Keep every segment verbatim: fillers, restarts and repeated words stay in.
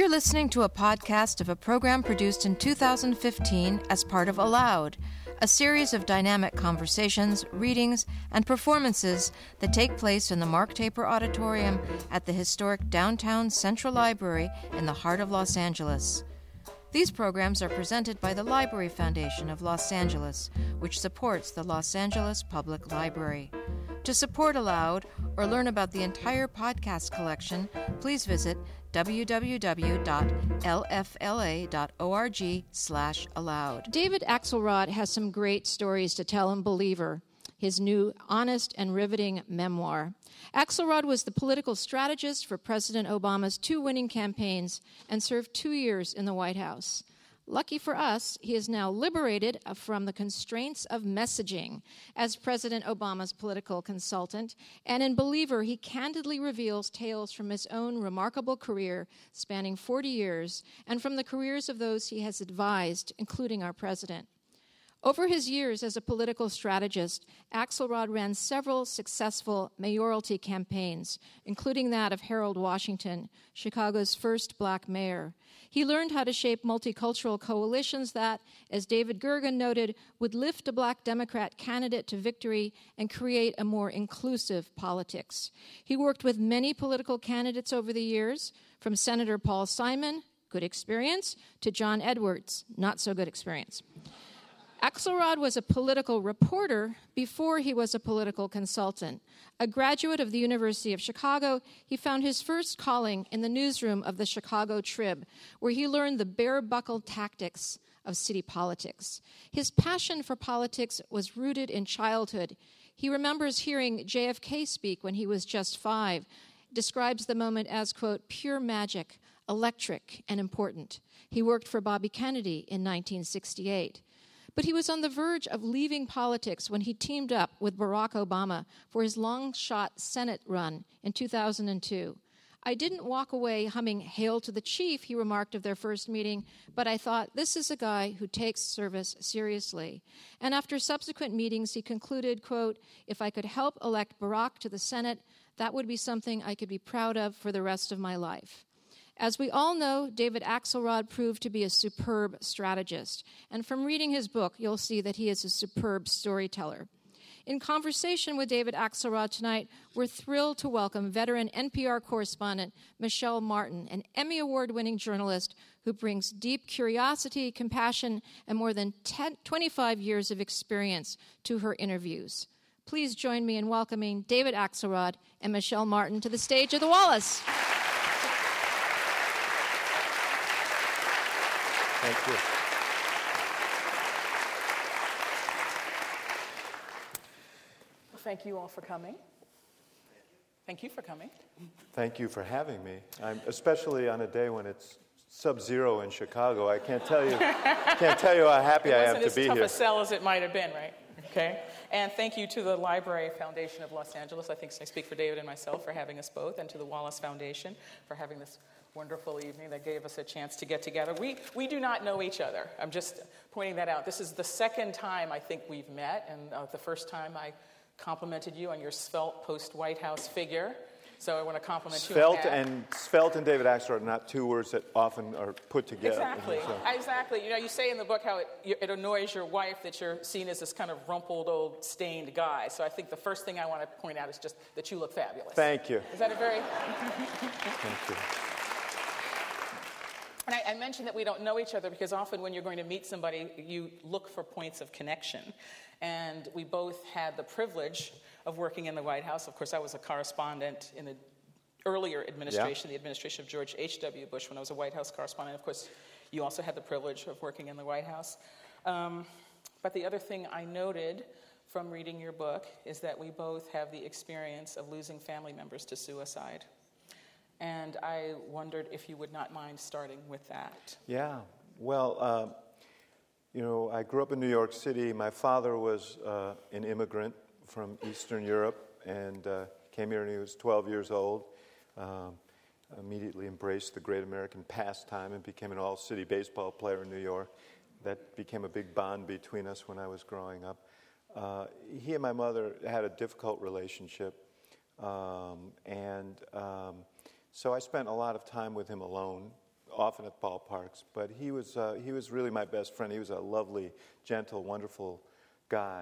You're listening to a podcast of a program produced in two thousand fifteen as part of Aloud, a series of dynamic conversations, readings, and performances that take place in the Mark Taper Auditorium at the historic downtown Central Library in the heart of Los Angeles. These programs are presented by the Library Foundation of Los Angeles, which supports the Los Angeles Public Library. To support Aloud or learn about the entire podcast collection, please visit w w w dot l f l a dot org slash aloud. David Axelrod has some great stories to tell in Believer, his new honest and riveting memoir. Axelrod was the political strategist for President Obama's two winning campaigns and served two years in the White House. Lucky for us, he is now liberated from the constraints of messaging as President Obama's political consultant, and in Believer, he candidly reveals tales from his own remarkable career spanning forty years and from the careers of those he has advised, including our president. Over his years as a political strategist, Axelrod ran several successful mayoralty campaigns, including that of Harold Washington, Chicago's first black mayor. He learned how to shape multicultural coalitions that, as David Gergen noted, would lift a black Democrat candidate to victory and create a more inclusive politics. He worked with many political candidates over the years, from Senator Paul Simon, good experience, to John Edwards, not so good experience. Axelrod was a political reporter before he was a political consultant. A graduate of the University of Chicago, he found his first calling in the newsroom of the Chicago Trib, where he learned the bare-buckle tactics of city politics. His passion for politics was rooted in childhood. He remembers hearing J F K speak when he was just five, describes the moment as, quote, pure magic, electric, and important. He worked for Bobby Kennedy in nineteen sixty-eight. But he was on the verge of leaving politics when he teamed up with Barack Obama for his long-shot Senate run in two thousand two. I didn't walk away humming Hail to the Chief, he remarked of their first meeting, but I thought, this is a guy who takes service seriously. And after subsequent meetings, he concluded, quote, if I could help elect Barack to the Senate, that would be something I could be proud of for the rest of my life. As we all know, David Axelrod proved to be a superb strategist, and from reading his book, you'll see that he is a superb storyteller. In conversation with David Axelrod tonight, we're thrilled to welcome veteran N P R correspondent Michelle Martin, an Emmy Award-winning journalist who brings deep curiosity, compassion, and more than ten, twenty-five years of experience to her interviews. Please join me in welcoming David Axelrod and Michelle Martin to the stage of the Wallace. Thank you. Well, thank you all for coming. Thank you for coming. Thank you for having me. I'm especially on a day when it's sub-zero in Chicago. I can't tell you, can't tell you how happy I am to be here. It wasn't as tough a sell as it might have been, right? Okay. And thank you to the Library Foundation of Los Angeles. I think I speak for David and myself for having us both, and to the Wallace Foundation for having this wonderful evening that gave us a chance to get together. We we do not know each other. I'm just pointing that out. This is the second time I think we've met, and uh, the first time I complimented you on your svelte post-White House figure. So I want to compliment svelte you on that. and svelte and David Axelrod are not two words that often are put together. Exactly. So. Exactly. You know, you say in the book how it, it annoys your wife that you're seen as this kind of rumpled, old, stained guy. So I think the first thing I want to point out is just that you look fabulous. Thank you. Is that a very... Thank you. And I, I mentioned that we don't know each other because often when you're going to meet somebody, you look for points of connection. And we both had the privilege of working in the White House. Of course, I was a correspondent in the earlier administration, yeah. the administration of George H W Bush, when I was a White House correspondent. Of course, you also had the privilege of working in the White House. Um, but the other thing I noted from reading your book is that we both have the experience of losing family members to suicide. And I wondered if you would not mind starting with that. Yeah. Well, uh, you know, I grew up in New York City. My father was uh, an immigrant from Eastern Europe and uh, came here when he was twelve years old. Um, immediately embraced the great American pastime and became an all-city baseball player in New York. That became a big bond between us when I was growing up. Uh, he and my mother had a difficult relationship, um, and um, so I spent a lot of time with him alone often at ballparks, but he was uh, he was really my best friend. He was a lovely, gentle, wonderful guy,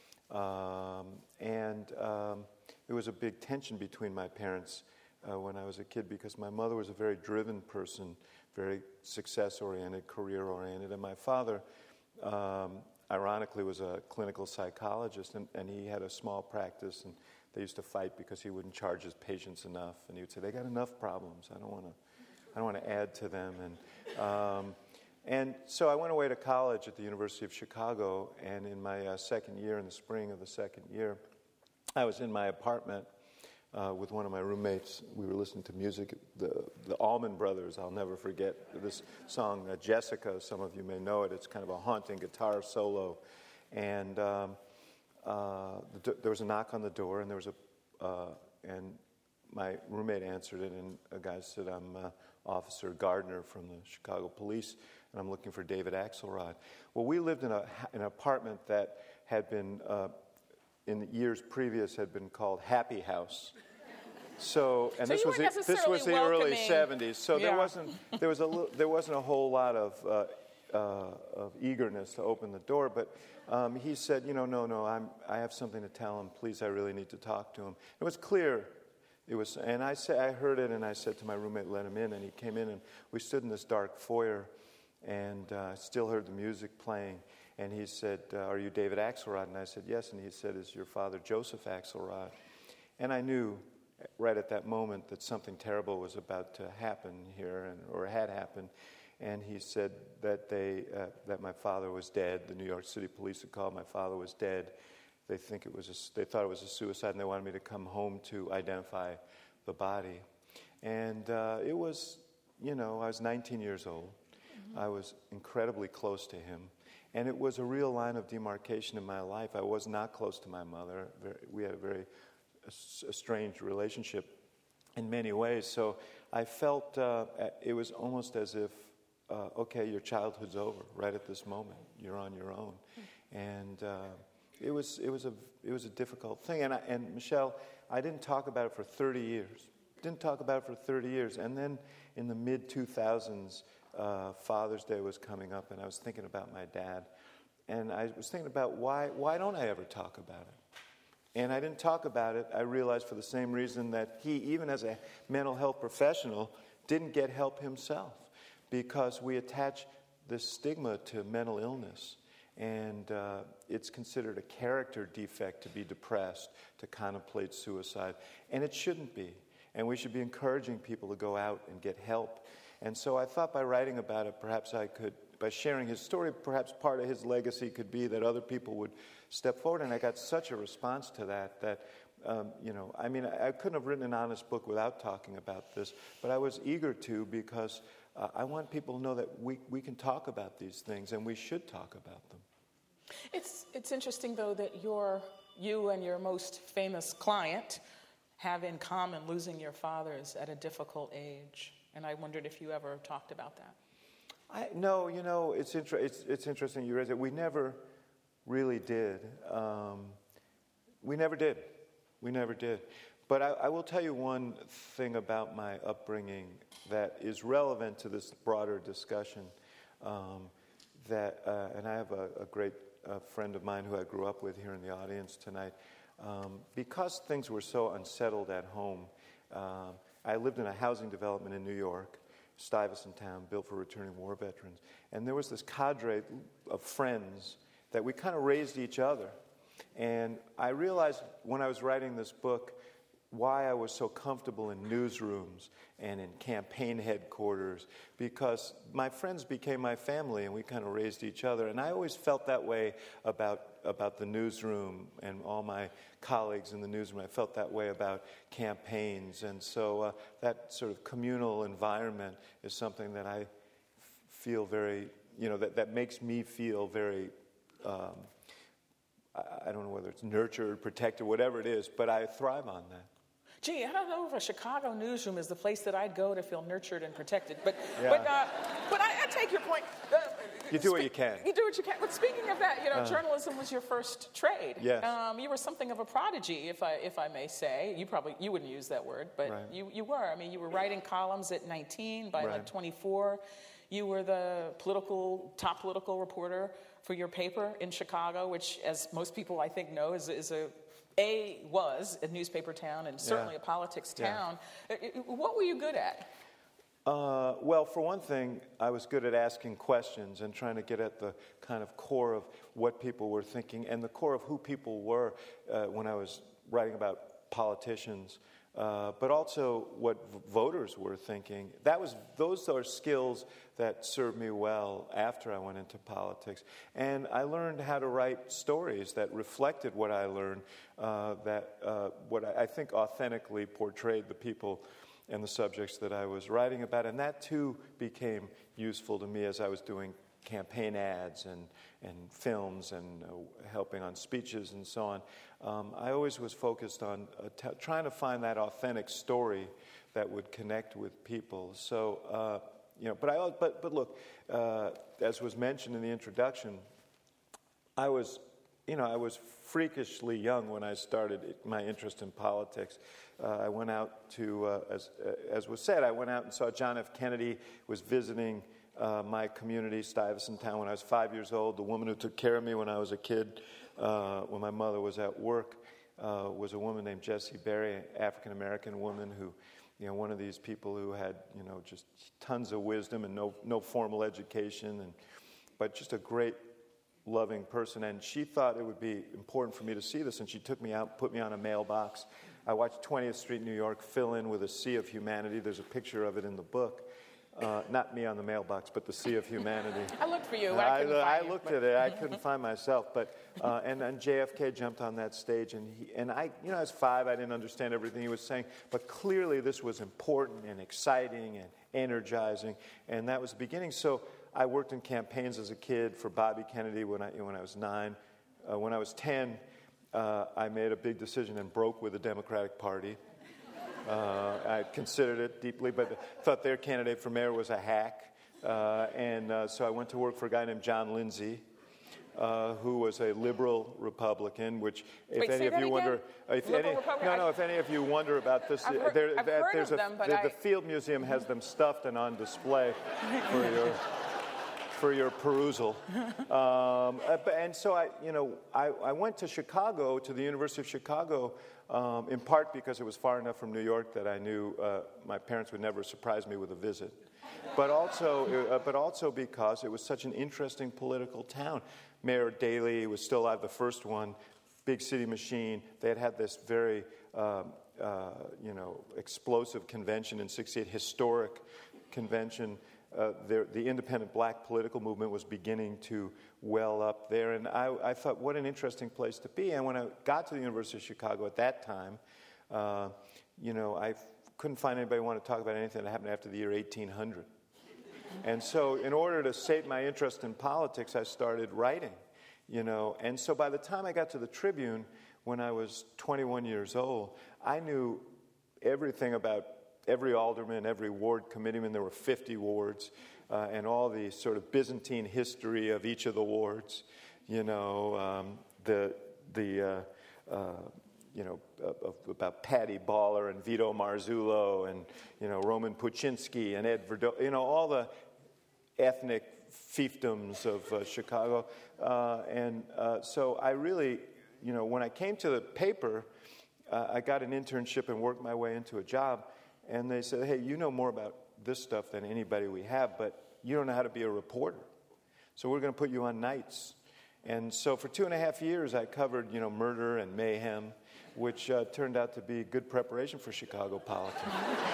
um, and um, there was a big tension between my parents uh, when I was a kid because my mother was a very driven person, very success-oriented, career-oriented, and my father, um, ironically, was a clinical psychologist, and, and he had a small practice, and they used to fight because he wouldn't charge his patients enough, and he would say, "They got enough problems. I don't want to, I don't want to add to them." And um, and so I went away to college at the University of Chicago, and in my uh, second year, in the spring of the second year, I was in my apartment uh, with one of my roommates. We were listening to music, the the Allman Brothers. I'll never forget this song, uh, Jessica. Some of you may know it. It's kind of a haunting guitar solo, and um, uh, the, there was a knock on the door, and there was a uh, and my roommate answered it, and a guy said, "I'm uh, Officer Gardner from the Chicago Police, and I'm looking for David Axelrod." Well, we lived in a an apartment that had been uh, in the years previous had been called Happy House. So, and so this was the, this was the early seventies. So yeah. there wasn't there was a little, there wasn't a whole lot of uh, uh, of eagerness to open the door. But um, he said, you know, no, no, I'm I have something to tell him. Please, I really need to talk to him. It was clear. It was, and I said, I heard it, and I said to my roommate, "Let him in." And he came in, and we stood in this dark foyer, and I uh, still heard the music playing. And he said, uh, "Are you David Axelrod?" And I said, "Yes." And he said, "Is your father Joseph Axelrod?" And I knew right at that moment that something terrible was about to happen here, and or had happened. And he said that they uh, that my father was dead. The New York City police had called. My father was dead. They think it was a, they thought it was a suicide, and they wanted me to come home to identify the body. And uh, it was, you know, I was nineteen years old. Mm-hmm. I was incredibly close to him. And it was a real line of demarcation in my life. I was not close to my mother. We had a very estranged relationship in many ways. So I felt uh, it was almost as if, uh, okay, your childhood's over right at this moment. You're on your own. Mm-hmm. And uh, it was it was a it was a difficult thing. And I, and Michelle, I didn't talk about it for thirty years. Didn't talk about it for thirty years. And then in the mid two thousands, Uh, Father's Day was coming up, and I was thinking about my dad, and I was thinking about why why don't I ever talk about it? And I didn't talk about it, I realized, for the same reason that he, even as a mental health professional, didn't get help himself, because we attach this stigma to mental illness, and uh, it's considered a character defect to be depressed, to contemplate suicide, and it shouldn't be. And we should be encouraging people to go out and get help. And so I thought by writing about it, perhaps I could, by sharing his story, perhaps part of his legacy could be that other people would step forward. And I got such a response to that that, um, you know, I mean, I, I couldn't have written an honest book without talking about this, but I was eager to, because uh, I want people to know that we, we can talk about these things, and we should talk about them. It's, it's interesting, though, that your, you and your most famous client have in common losing your fathers at a difficult age. And I wondered if you ever talked about that. I, no, you know, it's, inter- it's, it's interesting you raised it. We never really did. Um, we never did. We never did. But I, I will tell you one thing about my upbringing that is relevant to this broader discussion. Um, that, uh, and I have a, a great uh, friend of mine who I grew up with here in the audience tonight. Um, because things were so unsettled at home, uh, I lived in a housing development in New York, Stuyvesant Town, built for returning war veterans. And there was this cadre of friends that we kind of raised each other. And I realized when I was writing this book why I was so comfortable in newsrooms and in campaign headquarters, because my friends became my family, and we kind of raised each other. And I always felt that way about about the newsroom and all my colleagues in the newsroom. I felt that way about campaigns. And so uh, that sort of communal environment is something that I f- feel very, you know, that, that makes me feel very, um, I, I don't know whether it's nurtured, protected, whatever it is, but I thrive on that. Gee, I don't know if a Chicago newsroom is the place that I'd go to feel nurtured and protected. But, yeah. but, uh, but I, I take your point. Uh, You do what you can. You do what you can. But speaking of that, you know, uh, journalism was your first trade. Yes. Um, you were something of a prodigy, if I if I may say. You probably you wouldn't use that word, but right. you you were. I mean, you were writing columns at nineteen. By right. like twenty-four, you were the political top political reporter for your paper in Chicago, which, as most people I think know, is is a A, was a newspaper town and certainly yeah. a politics yeah. town. What were you good at? Uh, well, for one thing, I was good at asking questions and trying to get at the kind of core of what people were thinking and the core of who people were uh, when I was writing about politicians, uh, but also what v- voters were thinking. That was those are skills that served me well after I went into politics. And I learned how to write stories that reflected what I learned, uh, that uh, what I, I think authentically portrayed the people and the subjects that I was writing about. And that, too, became useful to me as I was doing campaign ads and, and films and uh, helping on speeches and so on. Um, I always was focused on uh, t- trying to find that authentic story that would connect with people. So, uh, you know, but, I, but, but look, uh, as was mentioned in the introduction, I was, you know, I was freakishly young when I started my interest in politics. Uh, I went out to, uh, as, uh, as was said, I went out and saw John F. Kennedy was visiting uh, my community, Stuyvesant Town, when I was five years old. The woman who took care of me when I was a kid, uh, when my mother was at work, uh, was a woman named Jessie Berry, an African-American woman who, you know, one of these people who had, you know, just tons of wisdom and no no formal education, and but just a great, loving person. And she thought it would be important for me to see this, and she took me out, put me on a mailbox. I watched twentieth Street, New York, fill in with a sea of humanity. There's a picture of it in the book. Uh, not me on the mailbox, but the sea of humanity. I looked for you. Uh, I, I, couldn't I find looked you, at it. I couldn't find myself. But uh, and then J F K jumped on that stage, and he, and I, you know, I was five. I didn't understand everything he was saying, but clearly this was important and exciting and energizing, and that was the beginning. So I worked in campaigns as a kid for Bobby Kennedy when I when I was nine. Uh, when I was ten, uh, I made a big decision and broke with the Democratic Party. Uh, I considered it deeply, but thought their candidate for mayor was a hack. Uh, and uh, so I went to work for a guy named John Lindsay, uh, who was a liberal Republican, which if Wait, any of you again? wonder... If Liberal any, Republican? no, no, if any of you wonder about this... I've heard, there, I've that, heard there's of a, them, but the, I... the Field Museum has them stuffed and on display for your... for your perusal. Um, and so I, you know, I, I went to Chicago, to the University of Chicago, um, in part because it was far enough from New York that I knew uh, my parents would never surprise me with a visit, but also, uh, but also because it was such an interesting political town. Mayor Daley was still alive, the first one, big city machine. They had had this very, um, uh, you know, explosive convention in sixty-eight, historic convention. Uh, the, the independent black political movement was beginning to well up there, and I, I thought, what an interesting place to be. And when I got to the University of Chicago at that time, uh, you know, I f- couldn't find anybody who wanted to talk about anything that happened after the year eighteen hundred. And so in order to sate my interest in politics, I started writing, you know. And so by the time I got to the Tribune, when I was twenty-one years old, I knew everything about every alderman, every ward committeeman. There were fifty wards, uh, and all the sort of Byzantine history of each of the wards. You know, um, the the uh, uh, you know uh, about Patty Baller and Vito Marzullo, and you know Roman Puczynski and Ed Verdo. You know, all the ethnic fiefdoms of uh, Chicago, uh, and uh, so I really, you know, when I came to the paper, uh, I got an internship and worked my way into a job. And they said, hey, you know more about this stuff than anybody we have, but you don't know how to be a reporter. So we're going to put you on nights. And so for two and a half years, I covered, you know, murder and mayhem, which uh, turned out to be good preparation for Chicago politics.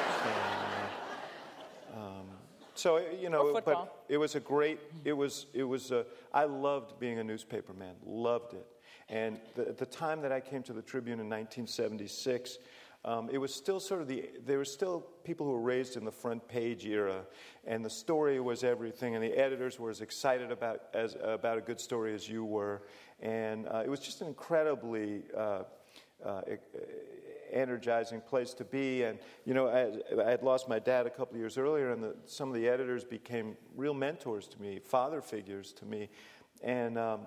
and, uh, um, so, you know, but it was a great, it was, it was, a, I loved being a newspaper man, loved it. And the, at the time that I came to the Tribune in nineteen seventy-six, Um, it was still sort of the, there were still people who were raised in the front page era, and the story was everything, and the editors were as excited about as about a good story as you were, and uh, it was just an incredibly uh, uh, energizing place to be. And, you know, I, I had lost my dad a couple of years earlier, and the, some of the editors became real mentors to me, father figures to me. And um,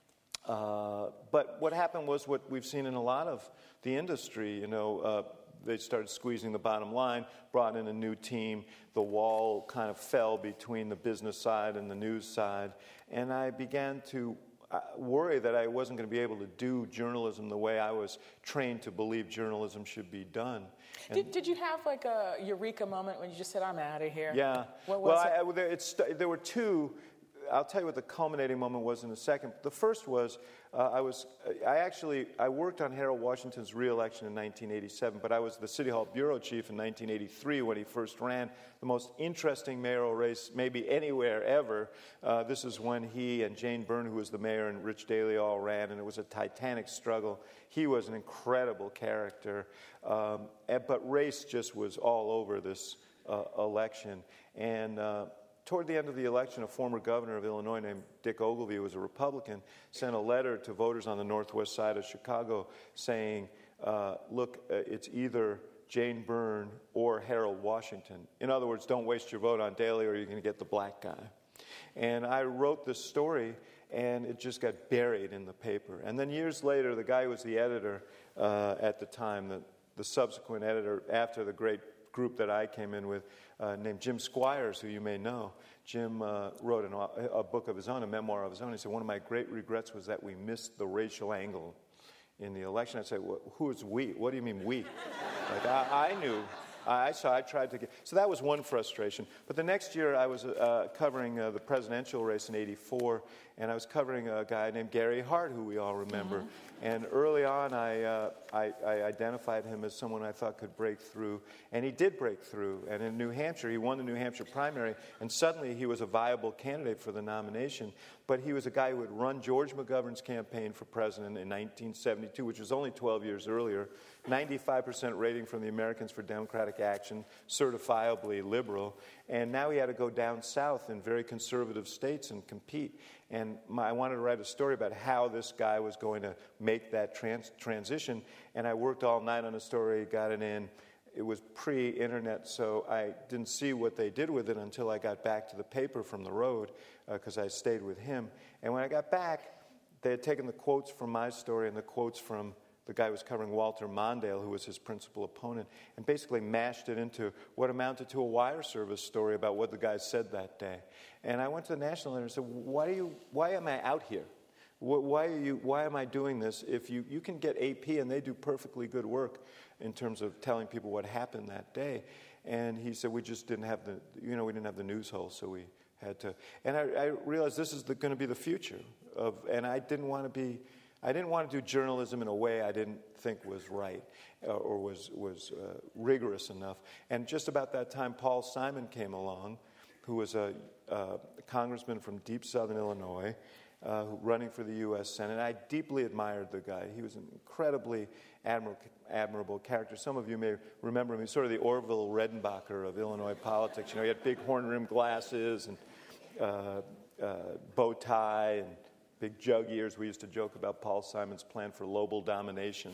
uh, but what happened was what we've seen in a lot of the industry, you know, uh, they started squeezing the bottom line, brought in a new team. The wall kind of fell between the business side and the news side. And I began to uh, worry that I wasn't going to be able to do journalism the way I was trained to believe journalism should be done. And Did, did you have like a eureka moment when you just said, I'm out of here? yeah. What was well, it? I, I, there, it's, there were two. I'll tell you what the culminating moment was in a second. The first was uh, I was I actually I worked on Harold Washington's re-election in nineteen eighty-seven, but I was the City Hall bureau chief in nineteen eighty-three when he first ran. The most interesting mayoral race maybe anywhere ever. Uh, this is when he and Jane Byrne, who was the mayor, and Rich Daley all ran, and it was a titanic struggle. He was an incredible character, um, and, but race just was all over this uh, election. And uh, Toward the end of the election, a former governor of Illinois named Dick Ogilvie, who was a Republican, sent a letter to voters on the northwest side of Chicago saying, uh, look, uh, it's either Jane Byrne or Harold Washington. In other words, don't waste your vote on Daley or you're going to get the black guy. And I wrote this story, and it just got buried in the paper. And then years later, the guy who was the editor uh, at the time, the, the subsequent editor after the great group that I came in with, uh, named Jim Squires, who you may know. Jim uh, wrote an, a book of his own, a memoir of his own. He said, one of my great regrets was that we missed the racial angle in the election. I'd say, well, who is we? What do you mean we? Like, I, I knew. I so I tried to get, so that was one frustration. But the next year I was uh, covering uh, the presidential race in eighty-four, and I was covering a guy named Gary Hart, who we all remember. Mm-hmm. And early on I, uh, I, I identified him as someone I thought could break through, and he did break through. And in New Hampshire, he won the New Hampshire primary, and suddenly he was a viable candidate for the nomination. But he was a guy who had run George McGovern's campaign for president in nineteen seventy-two, which was only twelve years earlier. ninety-five percent rating from the Americans for Democratic Action, certifiably liberal. And now he had to go down south in very conservative states and compete. And my, I wanted to write a story about how this guy was going to make that trans- transition. And I worked all night on a story, got it in. It was pre-internet, so I didn't see what they did with it until I got back to the paper from the road, because uh, I stayed with him. And when I got back, they had taken the quotes from my story and the quotes from the guy who was covering Walter Mondale, who was his principal opponent, and basically mashed it into what amounted to a wire service story about what the guy said that day. And I went to the national editor and said, why, do you, why am I out here? Why, are you, why am I doing this? If you, you can get A P, and they do perfectly good work in terms of telling people what happened that day. And he said, we just didn't have the, you know, we didn't have the news hole, so we had to. And I, I realized this is going to be the future of, and I didn't want to be, I didn't want to do journalism in a way I didn't think was right uh, or was, was uh, rigorous enough. And just about that time, Paul Simon came along, who was a, a congressman from deep southern Illinois, uh, running for the U S Senate. I deeply admired the guy. He was an incredibly admirable, admirable character. Some of you may remember him. He's sort of the Orville Redenbacher of Illinois politics. You know, he had big horn-rimmed glasses and uh, uh, bow tie and big jug ears. We used to joke about Paul Simon's plan for global domination.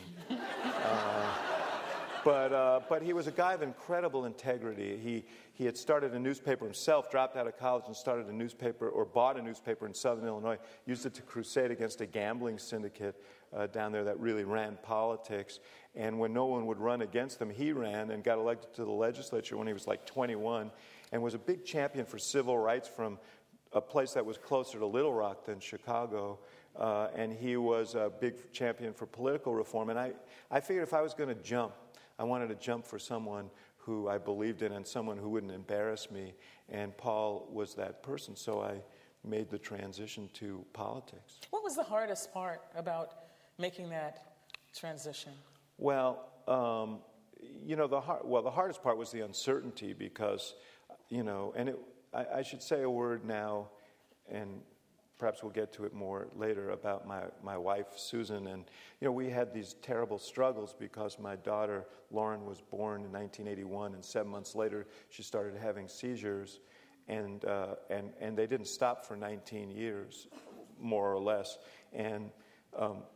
uh, but uh, but he was a guy of incredible integrity. He he had started a newspaper himself, dropped out of college and started a newspaper, or bought a newspaper in southern Illinois, used it to crusade against a gambling syndicate uh, down there that really ran politics. And when no one would run against them, he ran and got elected to the legislature when he was like twenty-one, and was a big champion for civil rights from a place that was closer to Little Rock than Chicago, uh, and he was a big champion for political reform. And I, I figured if I was going to jump, I wanted to jump for someone who I believed in and someone who wouldn't embarrass me, and Paul was that person, so I made the transition to politics. What was the hardest part about making that transition? Well, um, you know, the hard, well, the hardest part was the uncertainty because, you know, and it, I, I should say a word now, and perhaps we'll get to it more later, about my, my wife, Susan. And, you know, we had these terrible struggles because my daughter, Lauren, was born in nineteen eighty-one, and seven months later she started having seizures, and, uh, and, and they didn't stop for nineteen years, more or less. And um,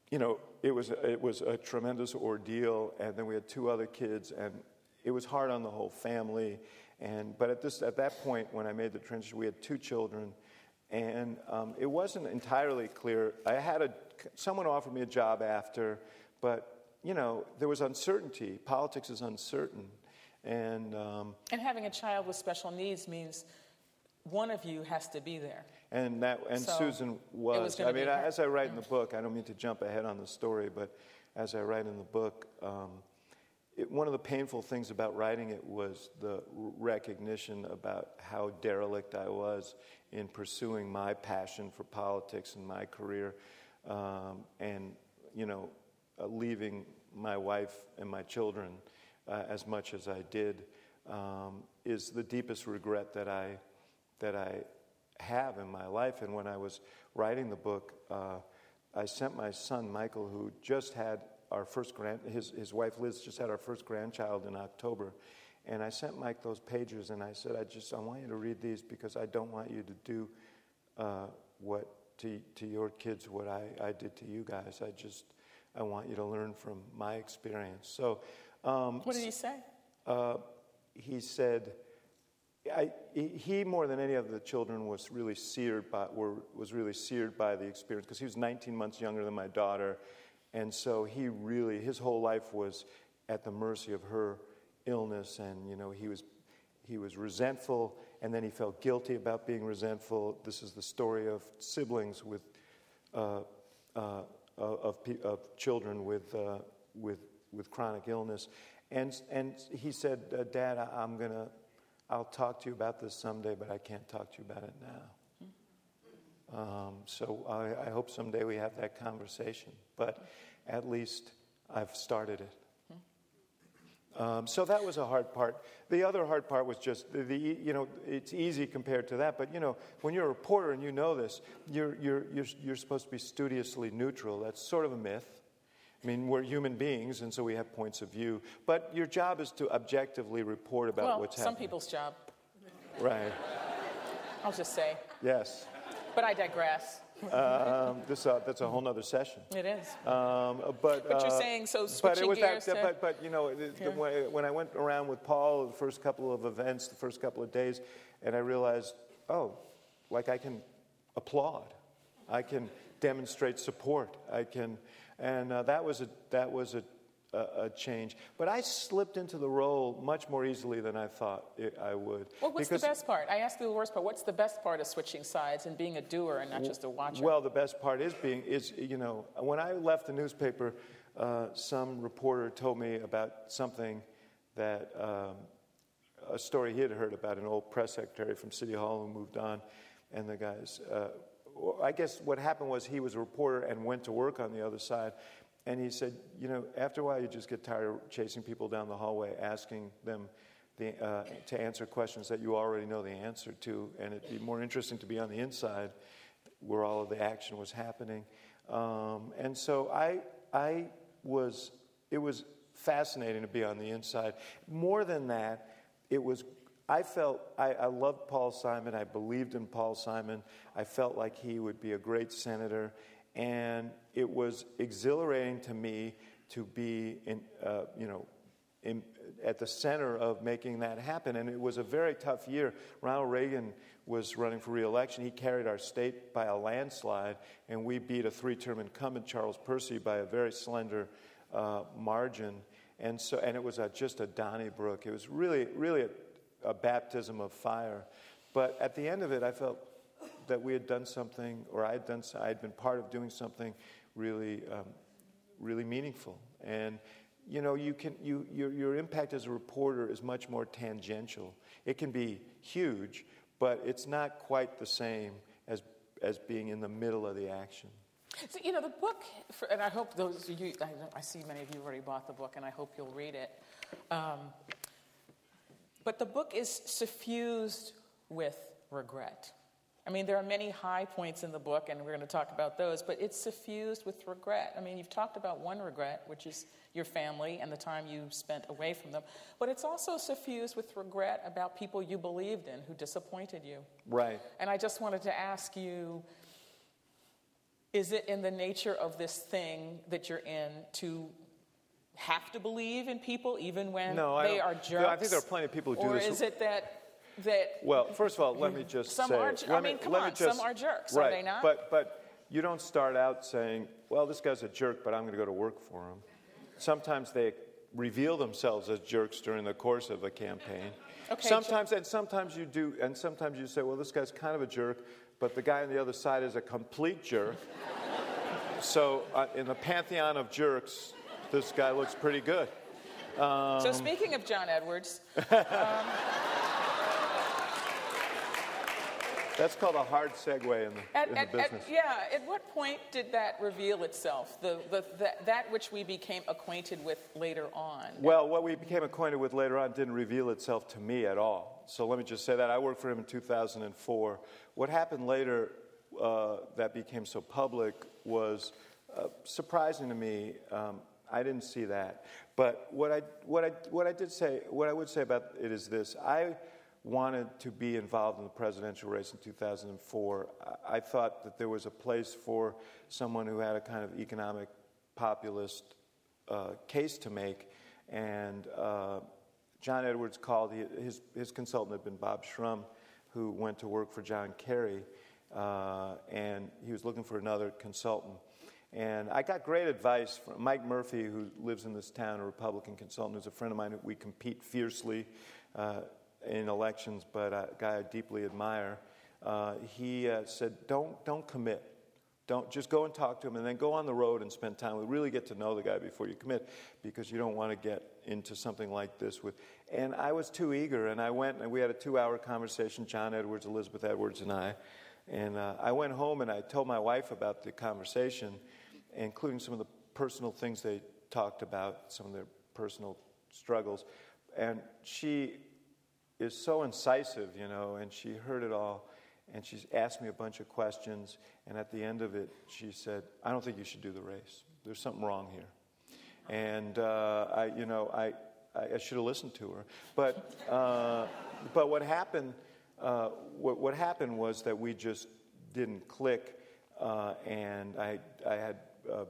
you know, it was it was a tremendous ordeal, and then we had two other kids, and it was hard on the whole family. And but at this at that point, when I made the transition, we had two children, and um, it wasn't entirely clear. I had a someone offered me a job after, but you know, there was uncertainty. Politics is uncertain, and um, and having a child with special needs means one of you has to be there. And that and So, Susan was. it was I gonna mean, be her. as I write in the book, I don't mean to jump ahead on the story, but as I write in the book, um, it, one of the painful things about writing it was the recognition about how derelict I was in pursuing my passion for politics and my career, um, and you know, uh, leaving my wife and my children uh, as much as I did um, is the deepest regret that I that I have in my life. And when I was writing the book, uh, I sent my son Michael, who just had our first grand, his his wife Liz just had our first grandchild in October, and I sent Mike those pages, and I said, I just I want you to read these because I don't want you to do uh, what to to your kids what I, I did to you guys. I just I want you to learn from my experience. So, um, What did he say? uh, he said. I, he more than any of the children was really seared by were, was really seared by the experience because he was nineteen months younger than my daughter, and so he really his whole life was at the mercy of her illness, and you know he was he was resentful, and then he felt guilty about being resentful. This is the story of siblings with uh, uh, of of children with uh, with with chronic illness, and and he said, uh, Dad, I, I'm gonna. I'll talk to you about this someday, but I can't talk to you about it now. Um, so I, I hope someday we have that conversation. But at least I've started it. Um, so that was a hard part. The other hard part was just the, the you know it's easy compared to that, but you know when you're a reporter and you know this, you're you're you're you're supposed to be studiously neutral. That's sort of a myth. I mean, we're human beings, and so we have points of view. But your job is to objectively report about Well, what's some happening. people's job, Right. I'll just say. Yes. But I digress. Um, this uh, that's a whole other session. It is. Um, but But you're uh, saying, so but it switching was gears that, to- but but you know the, the, when when I went around with Paul the first couple of events, the first couple of days, and I realized, oh, like I can applaud, I can demonstrate support, I can, and uh, that was a that was a, a a change. But I slipped into the role much more easily than I thought it, I would. Well, what's because, the best part? I asked you the worst part. What's the best part of switching sides and being a doer and not just a watcher? Well, the best part is being is you know when I left the newspaper, uh, some reporter told me about something that um, a story he had heard about an old press secretary from City Hall who moved on, and the guys. Uh, I guess what happened was he was a reporter and went to work on the other side, and he said, you know, after a while you just get tired of chasing people down the hallway, asking them the, uh, to answer questions that you already know the answer to, and it'd be more interesting to be on the inside where all of the action was happening. Um, and so I, I was, it was fascinating to be on the inside. More than that, it was I felt, I, I loved Paul Simon. I believed in Paul Simon. I felt like he would be a great senator. And it was exhilarating to me to be, in, uh, you know, in, at the center of making that happen. And it was a very tough year. Ronald Reagan was running for re-election. He carried our state by a landslide, and we beat a three-term incumbent, Charles Percy, by a very slender uh, margin. And so, and it was a, just a Donnybrook. It was really, really a a baptism of fire. But at the end of it, I felt that we had done something, or I had done, I had been part of doing something really, um, really meaningful. And you know, you can, you, your, your impact as a reporter is much more tangential. It can be huge, but it's not quite the same as as being in the middle of the action. So, you know, the book, for, and I hope those of you, I, I see many of you already bought the book, and I hope you'll read it. Um, But the book is suffused with regret. I mean, there are many high points in the book, and we're going to talk about those, but it's suffused with regret. I mean, you've talked about one regret, which is your family and the time you spent away from them, but it's also suffused with regret about people you believed in who disappointed you. Right. And I just wanted to ask you, Is it in the nature of this thing that you're in to have to believe in people even when no, I they don't. are jerks? No, I think there are plenty of people who do or this. Or is it that, that... Well, first of all, let me just some say... Are, let I me, mean, come let on, me just, some are jerks, right, are they not? But, but you don't start out saying, well, this guy's a jerk, but I'm going to go to work for him. Sometimes they reveal themselves as jerks during the course of a campaign. Okay, sometimes, and sometimes you do, and sometimes you say, well, this guy's kind of a jerk, but the guy on the other side is a complete jerk. So uh, in the pantheon of jerks, this guy looks pretty good. Um, so speaking of John Edwards... um, That's called a hard segue in the, at, in at, the business. At, yeah, at what point did that reveal itself, the, the, the, that which we became acquainted with later on? Well, what we became acquainted with later on didn't reveal itself to me at all. So let me just say that. I worked for him in two thousand four. What happened later uh, that became so public was uh, surprising to me. Um, I didn't see that. But what I, what, I, what I did say, what I would say about it is this. I wanted to be involved in the presidential race in two thousand four. I thought that there was a place for someone who had a kind of economic populist uh, case to make, and uh, John Edwards called, he, his, his consultant had been Bob Shrum, who went to work for John Kerry, uh, and he was looking for another consultant. And I got great advice from Mike Murphy, who lives in this town, a Republican consultant, who's a friend of mine. We compete fiercely uh, in elections, but a guy I deeply admire. Uh, he uh, said, don't, don't commit. Don't, just go and talk to him, and then go on the road and spend time. We really get to know the guy before you commit, because you don't want to get into something like this with. And I was too eager, and I went, and we had a two-hour conversation, John Edwards, Elizabeth Edwards, and I. And uh, I went home, and I told my wife about the conversation, including some of the personal things they talked about, some of their personal struggles. And she is so incisive, you know, and she heard it all, and she asked me a bunch of questions, and at the end of it, she said, I don't think you should do the race. There's something wrong here. And, uh, I, you know, I, I, I should have listened to her. But, uh, but what happened, uh, what, what happened was that we just didn't click, uh, and I, I had, uh,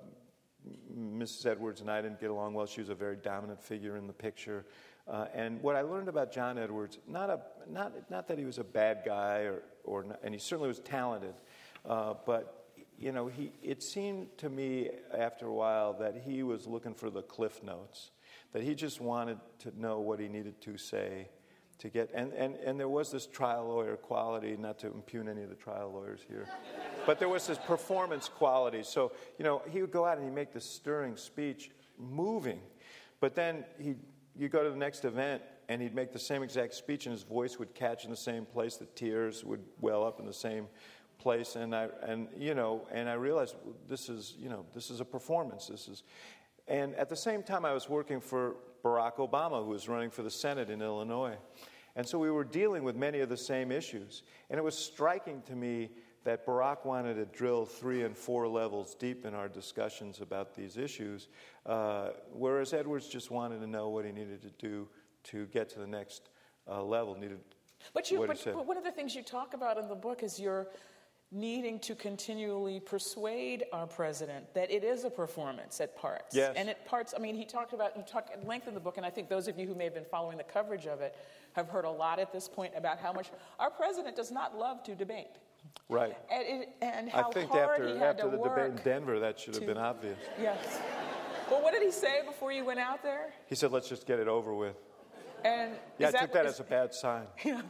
Missus Edwards and I didn't get along well. She was a very dominant figure in the picture. Uh, and what I learned about John Edwards, not a, not not that he was a bad guy, or or not, and he certainly was talented, uh, but you know, he it seemed to me after a while that he was looking for the cliff notes, that he just wanted to know what he needed to say to get, and, and, and there was this trial lawyer quality, not to impugn any of the trial lawyers here, but there was this performance quality. So, you know, he would go out and he'd make this stirring speech, moving, but then he'd you go to the next event, and he'd make the same exact speech, and his voice would catch in the same place. The tears would well up in the same place, and I, and you know, and I realized this is, you know, this is a performance. This is, and at the same time, I was working for Barack Obama, who was running for the Senate in Illinois, and so we were dealing with many of the same issues. And it was striking to me that Barack wanted to drill three and four levels deep in our discussions about these issues, uh, whereas Edwards just wanted to know what he needed to do to get to the next uh, level. Needed but, you, what but, he said. but one of the things you talk about in the book is your needing to continually persuade our president that it is a performance at parts. Yes. And at parts, I mean, he talked about, you talk at length in the book, and I think those of you who may have been following the coverage of it have heard a lot at this point about how much our president does not love to debate. Right. And, it, and how I think hard after, he had after to the work debate in Denver, that should have to, been obvious. Yes. Well, what did he say before you went out there? He said, let's just get it over with. And yeah, I that, took that is, as a bad sign. Yeah.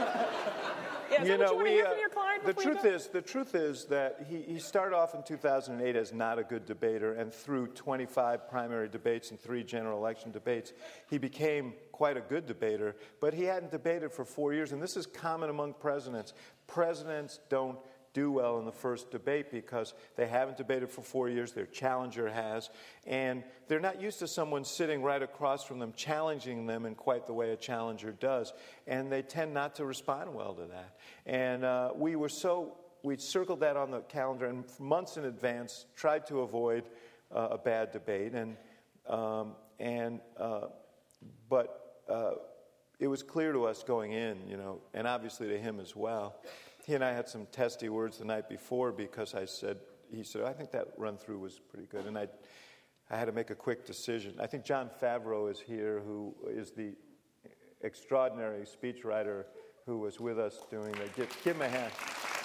Yeah, is you that know, what you we, want to hear from your client the before truth you go? is, the truth is that he, he started off in two thousand eight as not a good debater, and through twenty-five primary debates and three general election debates, he became quite a good debater. But he hadn't debated for four years, and this is common among presidents. Presidents don't do well in the first debate because they haven't debated for four years, their challenger has, and they're not used to someone sitting right across from them challenging them in quite the way a challenger does, and they tend not to respond well to that. And uh, we were so, we circled that on the calendar and months in advance tried to avoid uh, a bad debate, and, um, and uh, but uh, it was clear to us going in, you know, and obviously to him as well. He and I had some testy words the night before because I said, he said, I think that run-through was pretty good. And I I had to make a quick decision. I think Jon Favreau is here, who is the extraordinary speechwriter who was with us doing that. Give, give him a hand.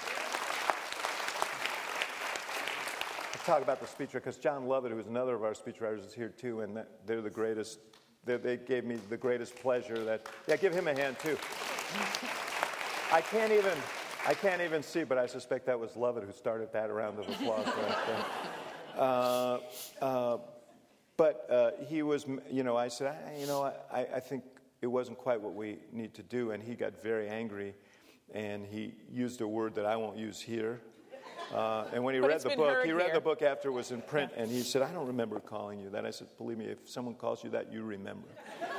Let's talk about the speechwriter, because John Lovett, who is another of our speechwriters, is here too, and that, they're the greatest. They're, they gave me the greatest pleasure. That yeah, give him a hand too. I can't even I can't even see, but I suspect that was Lovett who started that round of applause right there. Uh, uh, but uh, he was, you know, I said, I, you know, I, I think it wasn't quite what we need to do, and he got very angry, and he used a word that I won't use here. Uh, and when he but read the book, he read here. the book after it was in print, and he said, I don't remember calling you that. I said, believe me, if someone calls you that, you remember.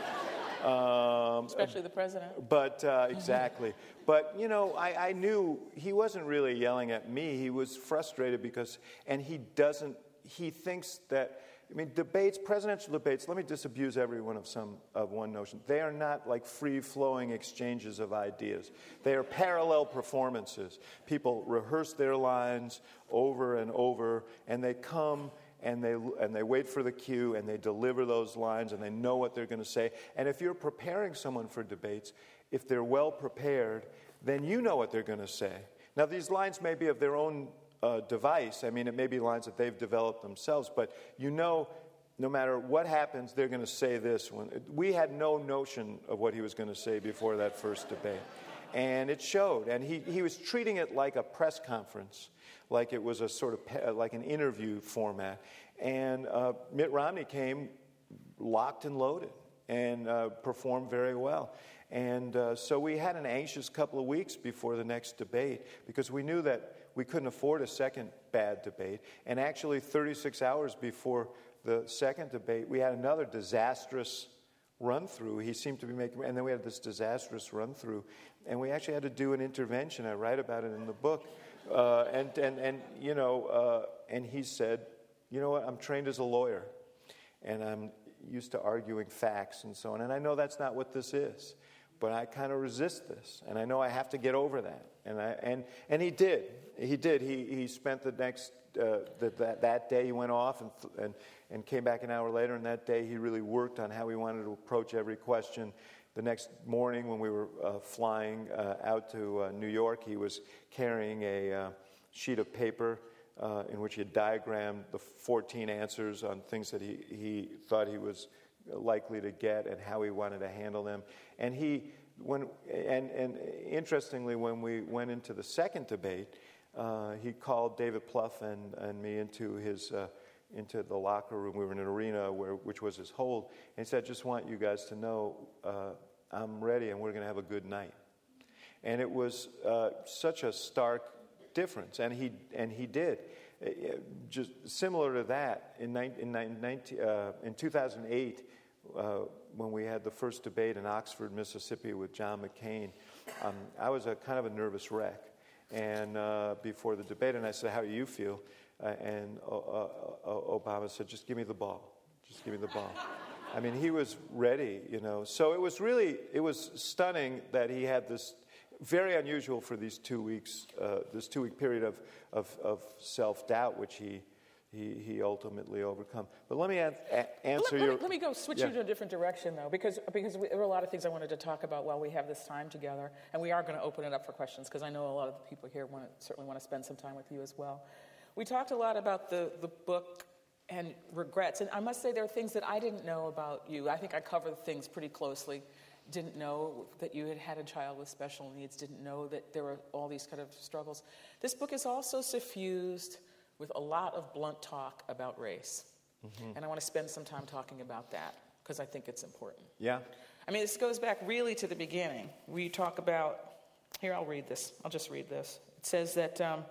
Um, Especially the president. But, uh, exactly. But, you know, I, I knew he wasn't really yelling at me. He was frustrated because, and he doesn't, he thinks that, I mean, debates, presidential debates, let me disabuse everyone of some, of one notion. They are not like free-flowing exchanges of ideas. They are parallel performances. People rehearse their lines over and over, and they come and they and they wait for the cue, and they deliver those lines, and they know what they're going to say. And if you're preparing someone for debates, if they're well prepared, then you know what they're going to say. Now, these lines may be of their own uh, device. I mean, it may be lines that they've developed themselves, but you know, no matter what happens, they're going to say this one. We had no notion of what he was going to say before that first debate. And it showed. And he, he was treating it like a press conference, like it was a sort of, like an interview format. And uh, Mitt Romney came locked and loaded and uh, performed very well. And uh, so we had an anxious couple of weeks before the next debate, because we knew that we couldn't afford a second bad debate. And actually, thirty-six hours before the second debate, we had another disastrous run-through. He seemed to be making, and then we had this disastrous run-through. And we actually had to do an intervention. I write about it in the book. Uh, and, and, and, you know, uh, and he said, you know what, I'm trained as a lawyer, and I'm used to arguing facts and so on. And I know that's not what this is, but I kind of resist this, and I know I have to get over that. And I and and he did. He did. He he spent the next uh, the, that that day he went off and and and came back an hour later. And that day he really worked on how he wanted to approach every question. The next morning, when we were uh, flying uh, out to uh, New York, he was carrying a uh, sheet of paper uh, in which he had diagrammed the fourteen answers on things that he, he thought he was likely to get and how he wanted to handle them. And he, when and, and interestingly, when we went into the second debate, uh, he called David Plouffe and, and me into his uh, into the locker room. We were in an arena where, which was his hold. And he said, I just want you guys to know uh, I'm ready and we're going to have a good night. And it was uh, such a stark difference. And he and he did. Uh, just similar to that, in, in, uh, in two thousand eight, uh, when we had the first debate in Oxford, Mississippi with John McCain, um, I was a kind of a nervous wreck. And uh, before the debate, and I said, how do you feel? Uh, and uh, uh, Obama said, just give me the ball. Just give me the ball. I mean, he was ready, you know. So it was really, it was stunning that he had this, very unusual for these two weeks, uh, this two-week period of, of, of self-doubt, which he, he he ultimately overcome. But let me an- a- answer let, your... Let me, let me go switch yeah. you to a different direction, though, because, because we, there were a lot of things I wanted to talk about while we have this time together. And we are going to open it up for questions, because I know a lot of the people here want to, certainly want to spend some time with you as well. We talked a lot about the, the book and regrets, and I must say there are things that I didn't know about you. I think I covered things pretty closely. Didn't know that you had had a child with special needs, didn't know that there were all these kind of struggles. This book is also suffused with a lot of blunt talk about race. Mm-hmm. And I want to spend some time talking about that, because I think it's important. Yeah. I mean, this goes back really to the beginning. We talk about, here, I'll read this. I'll just read this. It says that... Um,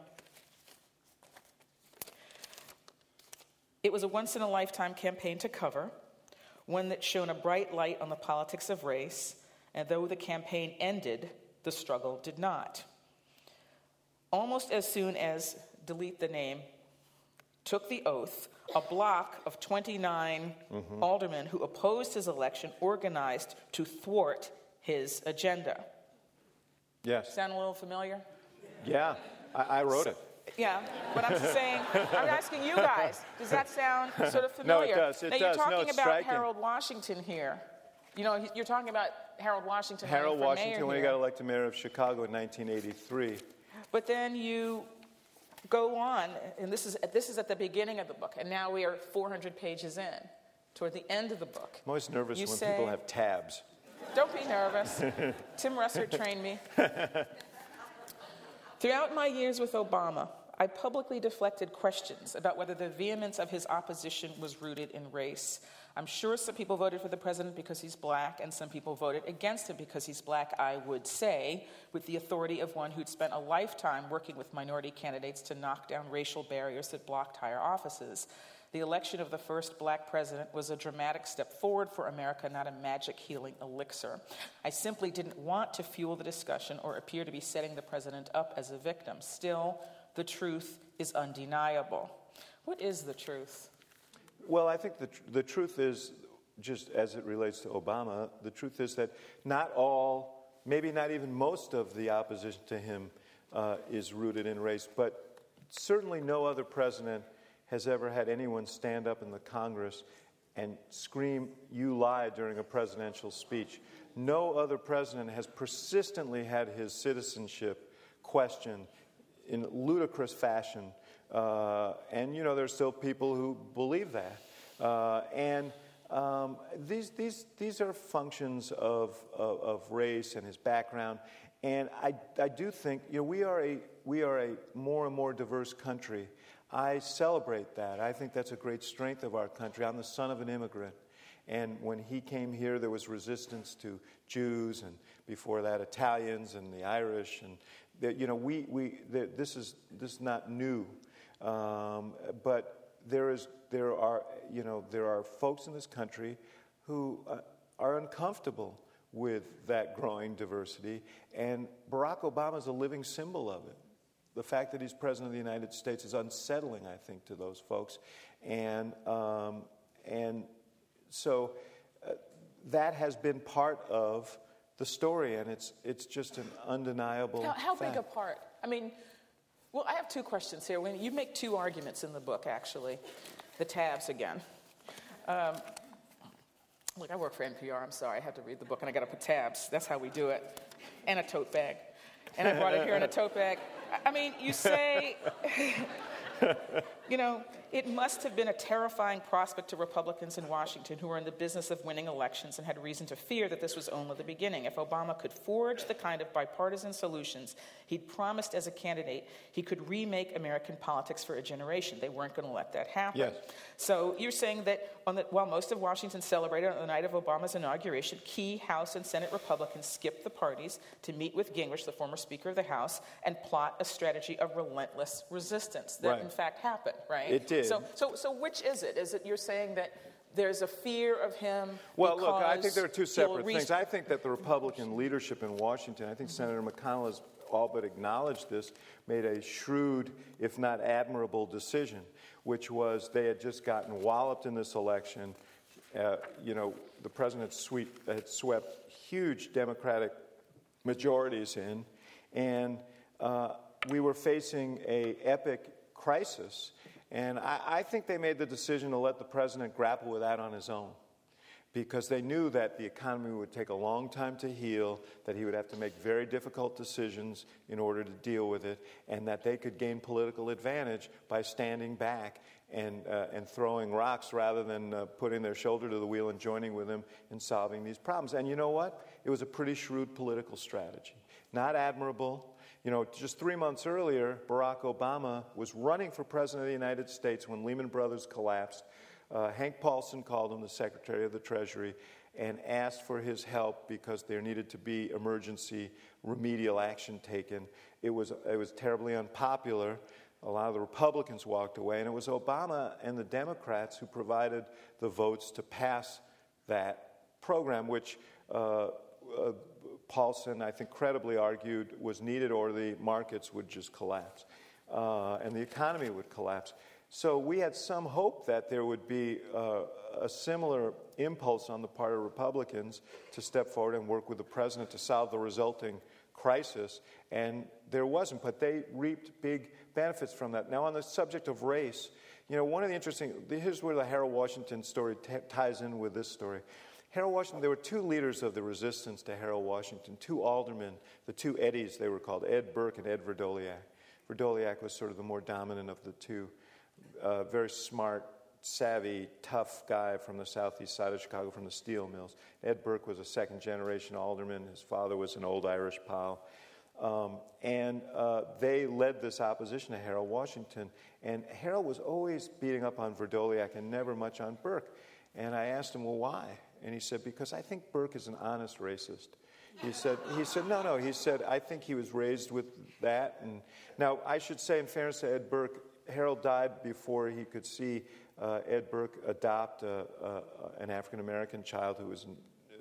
It was a once-in-a-lifetime campaign to cover, one that shone a bright light on the politics of race, and though the campaign ended, the struggle did not. Almost as soon as Delete the Name took the oath, a block of twenty-nine mm-hmm. aldermen who opposed his election organized to thwart his agenda. Yes. Sound a little familiar? Yeah, I, I wrote so, it. Yeah, but I'm just saying, I'm asking you guys, does that sound sort of familiar? No, it does. It now, does. you're No, talking it's about striking. Harold Washington here. You know, you're talking about Harold Washington. Harold running for Washington, mayor when he here. got elected mayor of Chicago in nineteen eighty-three. But then you go on, and this is this is at the beginning of the book, and now we are four hundred pages in, toward the end of the book. I'm always nervous You when say- people have tabs. Don't be nervous. Tim Russert trained me. Throughout my years with Obama, I publicly deflected questions about whether the vehemence of his opposition was rooted in race. I'm sure some people voted for the president because he's black, and some people voted against him because he's black, I would say, with the authority of one who'd spent a lifetime working with minority candidates to knock down racial barriers that blocked higher offices. The election of the first black president was a dramatic step forward for America, not a magic healing elixir. I simply didn't want to fuel the discussion or appear to be setting the president up as a victim. Still, the truth is undeniable. What is the truth? Well, I think the, tr- the truth is, just as it relates to Obama, the truth is that not all, maybe not even most of the opposition to him uh, is rooted in race, but certainly no other president has ever had anyone stand up in the Congress and scream, "You lied," during a presidential speech. No other president has persistently had his citizenship questioned in ludicrous fashion. Uh, and, you know, there's still people who believe that. Uh, and um, these, these, these are functions of, of, of race and his background. And I, I do think, you know, we are a, we are a more and more diverse country. I celebrate that. I think that's a great strength of our country. I'm the son of an immigrant. And when he came here, there was resistance to Jews, and before that, Italians and the Irish. And, the, you know, we, we the, this is this is not new. Um, but there is, there are, you know, there are folks in this country who uh, are uncomfortable with that growing diversity, and Barack Obama is a living symbol of it. The fact that he's president of the United States is unsettling, I think, to those folks, and um, and so uh, that has been part of the story, and it's it's just an undeniable How, how fact. big a part? I mean, well, I have two questions here. When you make two arguments in the book, actually, the tabs again. Um, look, I work for N P R. I'm sorry, I had to read the book, and I got to put tabs. That's how we do it, and a tote bag. And I brought it here in a tote bag. I mean, you say, you know, it must have been a terrifying prospect to Republicans in Washington who were in the business of winning elections and had reason to fear that this was only the beginning. If Obama could forge the kind of bipartisan solutions he'd promised as a candidate, he could remake American politics for a generation. They weren't going to let that happen. Yes. So you're saying that on the, while most of Washington celebrated on the night of Obama's inauguration, key House and Senate Republicans skipped the parties to meet with Gingrich, the former Speaker of the House, and plot a strategy of relentless resistance. That, Right. in fact, happened, right? It did. So, so, so which is it? Is it you're saying that there's a fear of him? Well, look, I think there are two he'll separate re- things. I think that the Republican leadership in Washington, I think Senator McConnell has all but acknowledged this, made a shrewd, if not admirable, decision, which was they had just gotten walloped in this election. Uh, you know, the president sweep, had swept huge Democratic majorities in, and uh, we were facing a epic crisis. And I, I think they made the decision to let the president grapple with that on his own, because they knew that the economy would take a long time to heal, that he would have to make very difficult decisions in order to deal with it, and that they could gain political advantage by standing back and, uh, and throwing rocks rather than uh, putting their shoulder to the wheel and joining with him in solving these problems. And you know what? It was a pretty shrewd political strategy. Not admirable. You know, just three months earlier, Barack Obama was running for president of the United States when Lehman Brothers collapsed. Uh, Hank Paulson called him, the Secretary of the Treasury, and asked for his help because there needed to be emergency remedial action taken. It was, it was terribly unpopular. A lot of the Republicans walked away, and it was Obama and the Democrats who provided the votes to pass that program, which uh, uh, Paulson, I think, credibly argued was needed, or the markets would just collapse, uh, and the economy would collapse. So we had some hope that there would be uh, a similar impulse on the part of Republicans to step forward and work with the president to solve the resulting crisis, and there wasn't, but they reaped big benefits from that. Now, on the subject of race, you know, one of the interesting, here's where the Harold Washington story t- ties in with this story. Harold Washington, there were two leaders of the resistance to Harold Washington, two aldermen, the two Eddies they were called, Ed Burke and Ed Verdoliak. Verdoliak was sort of the more dominant of the two, uh, very smart, savvy, tough guy from the southeast side of Chicago, from the steel mills. Ed Burke was a second-generation alderman. His father was an old Irish pal. Um, and uh, they led this opposition to Harold Washington. And Harold was always beating up on Verdoliak and never much on Burke. And I asked him, well, why? And he said, because I think Burke is an honest racist. He said, he said, no, no. He said, I think he was raised with that. And now, I should say, in fairness to Ed Burke, Harold died before he could see uh, Ed Burke adopt a, a, an African-American child who was in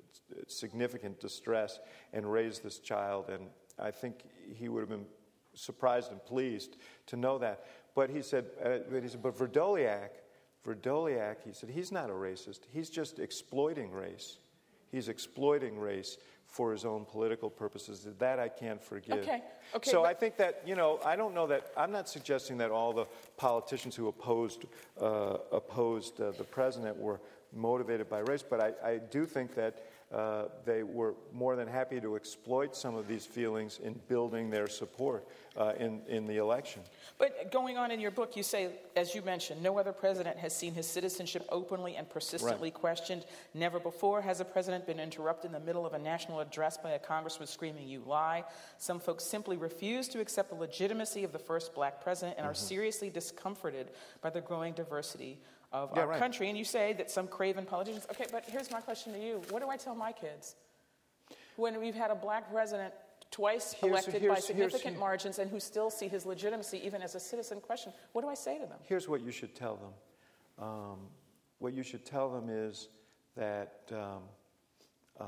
significant distress and raise this child. And I think he would have been surprised and pleased to know that. But he said, uh, but he said, but Verdoliak, Verdoliak, he said, he's not a racist. He's just exploiting race. He's exploiting race for his own political purposes. That I can't forgive. Okay. Okay. So but- I think that, you know, I don't know that, I'm not suggesting that all the politicians who opposed uh, opposed uh, the president were motivated by race, but I, I do think that uh, they were more than happy to exploit some of these feelings in building their support uh, in, in the election. But going on in your book, you say, as you mentioned, no other president has seen his citizenship openly and persistently Right. questioned. Never before has a president been interrupted in the middle of a national address by a congressman screaming, "You lie." Some folks simply refuse to accept the legitimacy of the first black president and mm-hmm. are seriously discomforted by the growing diversity of yeah, our right. country. And you say that some craven politicians... Okay, but here's my question to you. What do I tell my kids? When we've had a black president twice Here's- elected here's- by significant here's- margins and who still see his legitimacy even as a citizen question, what do I say to them? Here's what you should tell them. Um, what you should tell them is that um, uh,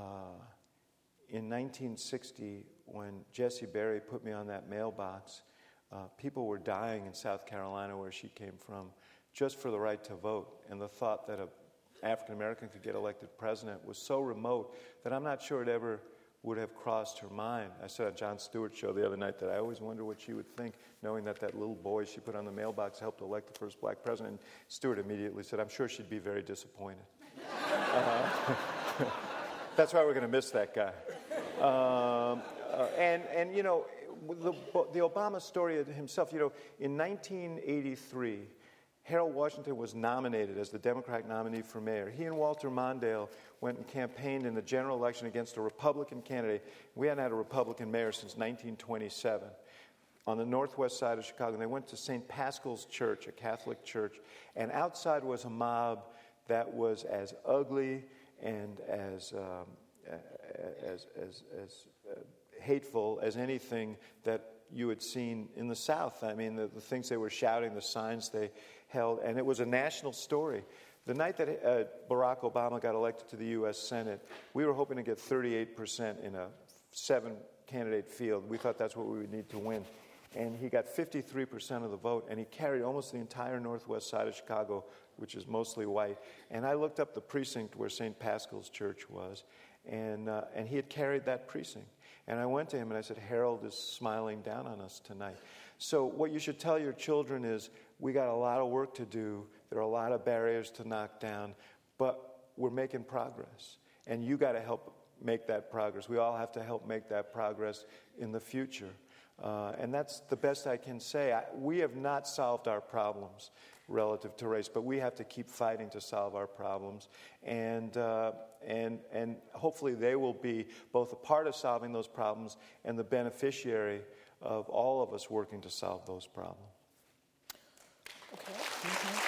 in nineteen sixty, when Jessie Berry put me on that mailbox, uh, people were dying in South Carolina, where she came from, just for the right to vote. And the thought that an African American could get elected president was so remote that I'm not sure it ever would have crossed her mind. I said on Jon Stewart's show the other night that I always wonder what she would think, knowing that that little boy she put on the mailbox helped elect the first black president. And Stewart immediately said, I'm sure she'd be very disappointed. uh, that's why we're going to miss that guy. Um, uh, and, and, you know, the, the Obama story himself, you know, in nineteen eighty-three, Harold Washington was nominated as the Democratic nominee for mayor. He and Walter Mondale went and campaigned in the general election against a Republican candidate. We hadn't had a Republican mayor since nineteen twenty-seven on the northwest side of Chicago. And they went to Saint Paschal's Church, a Catholic church, and outside was a mob that was as ugly and as um, as as, as uh, hateful as anything that you had seen in the South. I mean, the, the things they were shouting, the signs they held, and it was a national story. The night that uh, Barack Obama got elected to the U S Senate, we were hoping to get thirty-eight percent in a seven-candidate field. We thought that's what we would need to win. And he got fifty-three percent of the vote, and he carried almost the entire northwest side of Chicago, which is mostly white. And I looked up the precinct where Saint Paschal's Church was, and uh, and he had carried that precinct. And I went to him and I said, Harold is smiling down on us tonight. So what you should tell your children is, we got a lot of work to do. There are a lot of barriers to knock down, but we're making progress. And you got to help make that progress. We all have to help make that progress in the future. Uh, and that's the best I can say. I, we have not solved our problems relative to race, but we have to keep fighting to solve our problems. And, uh, and, and hopefully they will be both a part of solving those problems and the beneficiary of all of us working to solve those problems. Okay. Mm-hmm.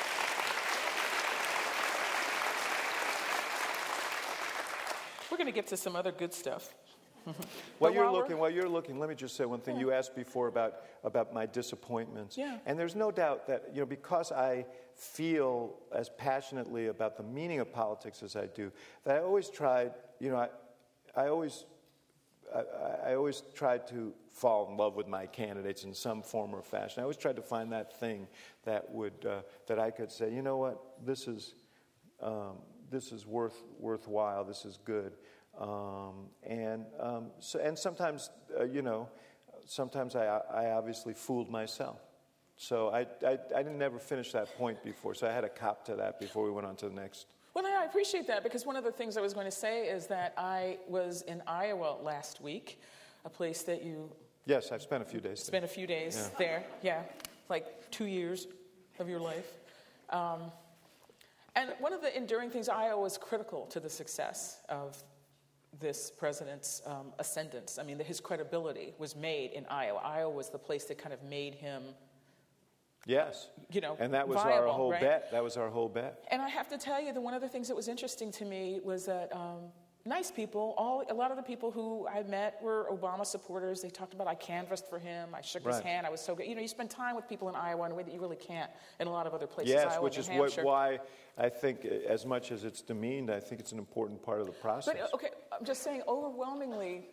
We're going to get to some other good stuff. While you're while looking, we're- while you're looking, let me just say one thing. Yeah. You asked before about, about my disappointments. Yeah. And there's no doubt that, you know, because I feel as passionately about the meaning of politics as I do, that I always tried, you know, I, I always, I, I always tried to fall in love with my candidates in some form or fashion. I always tried to find that thing that would, uh, that I could say, you know what, this is, um, this is worth, worthwhile, this is good. Um, and um, so, and sometimes, uh, you know, sometimes I, I obviously fooled myself. So I, I, I didn't never finish that point before, so I had to cop to that before we went on to the next. Well, yeah, I appreciate that, because one of the things I was going to say is that I was in Iowa last week, a place that you... Yes, I've spent a few days there. Spent a few days yeah. there, yeah, like two years of your life. Um, and one of the enduring things, Iowa was critical to the success of this president's um, ascendance. I mean, his credibility was made in Iowa. Iowa was the place that kind of made him... Yes, you know, and that was viable, our whole right? bet. That was our whole bet. And I have to tell you that one of the things that was interesting to me was that um, nice people, all a lot of the people who I met were Obama supporters. They talked about I canvassed for him, I shook right. his hand, I was so good. You know, you spend time with people in Iowa in a way that you really can't in a lot of other places. Yes, Iowa, which New is what, Hampshire. why I think, as much as it's demeaned, I think it's an important part of the process. But okay, I'm just saying, overwhelmingly,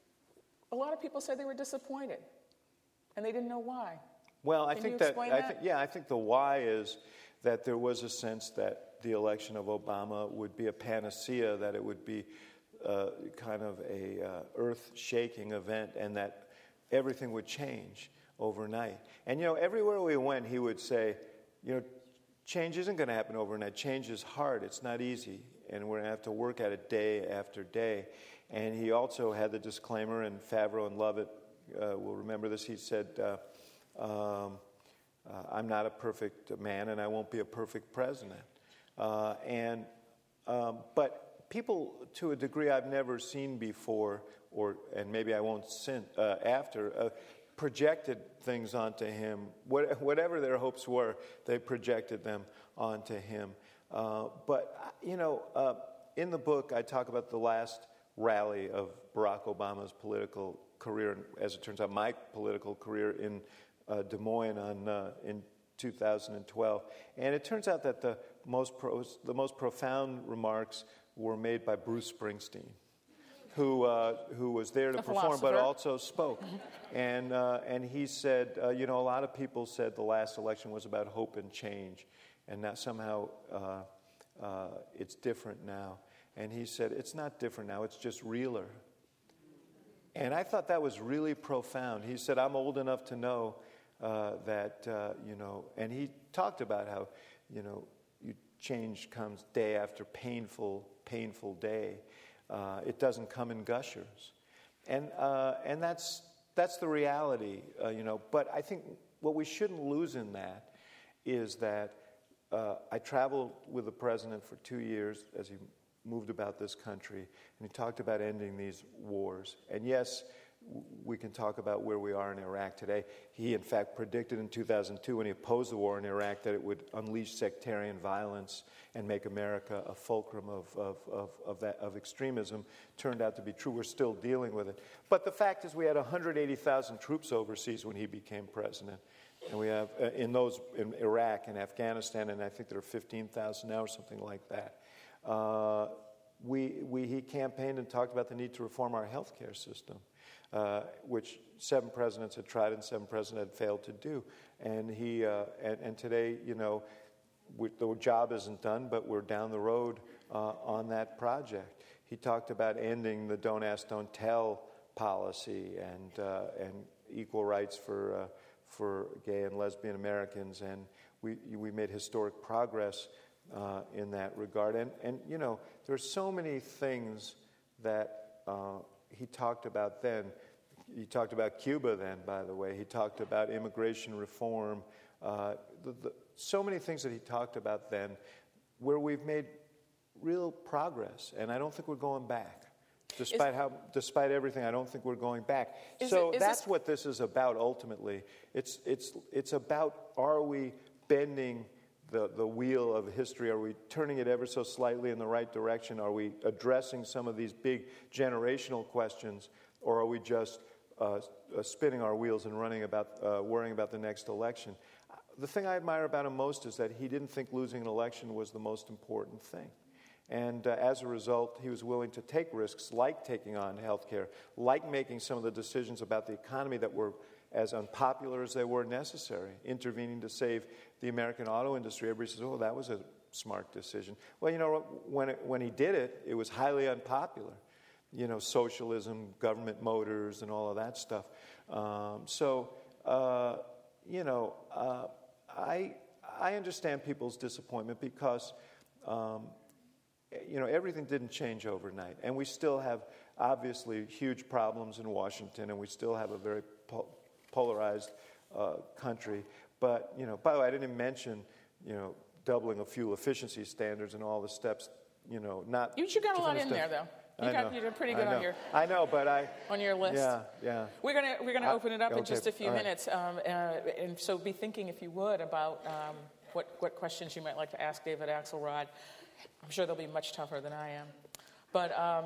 a lot of people said they were disappointed, and they didn't know why. Well, I Can think you that, explain I that? think, yeah, I think the why is that there was a sense that the election of Obama would be a panacea, that it would be uh, kind of a uh, earth-shaking event, and that everything would change overnight. And, you know, everywhere we went, he would say, you know, change isn't going to happen overnight. Change is hard. It's not easy, and we're going to have to work at it day after day. And he also had the disclaimer, and Favreau and Lovett uh, will remember this. He said, uh, um, uh, I'm not a perfect man, and I won't be a perfect president. Uh, and um, but people, to a degree I've never seen before, or and maybe I won't sin, uh, after, uh, projected things onto him. What, whatever their hopes were, they projected them onto him. Uh, but, you know, uh, in the book, I talk about the last rally of Barack Obama's political career, and as it turns out, my political career in uh, Des Moines on, uh, in two thousand twelve. And it turns out that the most, pro- the most profound remarks were made by Bruce Springsteen, who uh, who was there to a perform, philosopher. but also spoke. and uh, and he said, uh, you know, a lot of people said the last election was about hope and change, and that somehow uh, uh, it's different now. And he said, it's not different now; it's just realer. And I thought that was really profound. He said, I'm old enough to know uh, that, uh, you know, and he talked about how, you know, you, change comes day after painful, painful day. Uh, it doesn't come in gushers. And uh, and that's that's the reality, uh, you know. But I think what we shouldn't lose in that is that uh, I traveled with the president for two years as he moved about this country, and he talked about ending these wars. And yes, w- we can talk about where we are in Iraq today. He, in fact, predicted in two thousand two, when he opposed the war in Iraq, that it would unleash sectarian violence and make America a fulcrum of, of, of, of, that, of extremism. Turned out to be true. We're still dealing with it. But the fact is we had one hundred eighty thousand troops overseas when he became president. And we have, uh, in those, in Iraq and Afghanistan, and I think there are fifteen thousand now or something like that. Uh, we, we, he campaigned and talked about the need to reform our health care system, uh, which seven presidents had tried and seven presidents had failed to do. And he uh, and, and today, you know, we, the job isn't done, but we're down the road uh, on that project. He talked about ending the don't ask, don't tell policy and uh, and equal rights for uh, for gay and lesbian Americans, and we we made historic progress Uh, in that regard. And, and, you know, there are so many things that uh, he talked about then. He talked about Cuba then, by the way. He talked about immigration reform. Uh, the, the, so many things that he talked about then where we've made real progress. And I don't think we're going back. Despite is, how, despite everything, I don't think we're going back. So it, that's this... what this is about ultimately. It's, it's, it's about, are we bending The, the wheel of history? Are we turning it ever so slightly in the right direction? Are we addressing some of these big generational questions? Or are we just uh, uh, spinning our wheels and running about, uh, worrying about the next election? The thing I admire about him most is that he didn't think losing an election was the most important thing. And uh, as a result, he was willing to take risks like taking on health care, like making some of the decisions about the economy that were as unpopular as they were necessary, intervening to save the American auto industry. Everybody says, oh, that was a smart decision. Well, you know, when, it, when he did it, it was highly unpopular. you know, socialism, government motors, and all of that stuff. Um, so, uh, you know, uh, I I understand people's disappointment because, um, you know, everything didn't change overnight, and we still have obviously huge problems in Washington, and we still have a very po- polarized uh, country. But, you know, by the way, I didn't even mention, you know, doubling of fuel efficiency standards and all the steps, you know, not. You, you got a lot in steps. there, though. You I got know. you did pretty I good know. on your I know, but I on your list. Yeah, yeah. We're gonna we're gonna I- open it up in okay, just a few all right. minutes, um, uh, and so be thinking, if you would, about um, what what questions you might like to ask David Axelrod. I'm sure they'll be much tougher than I am, but um,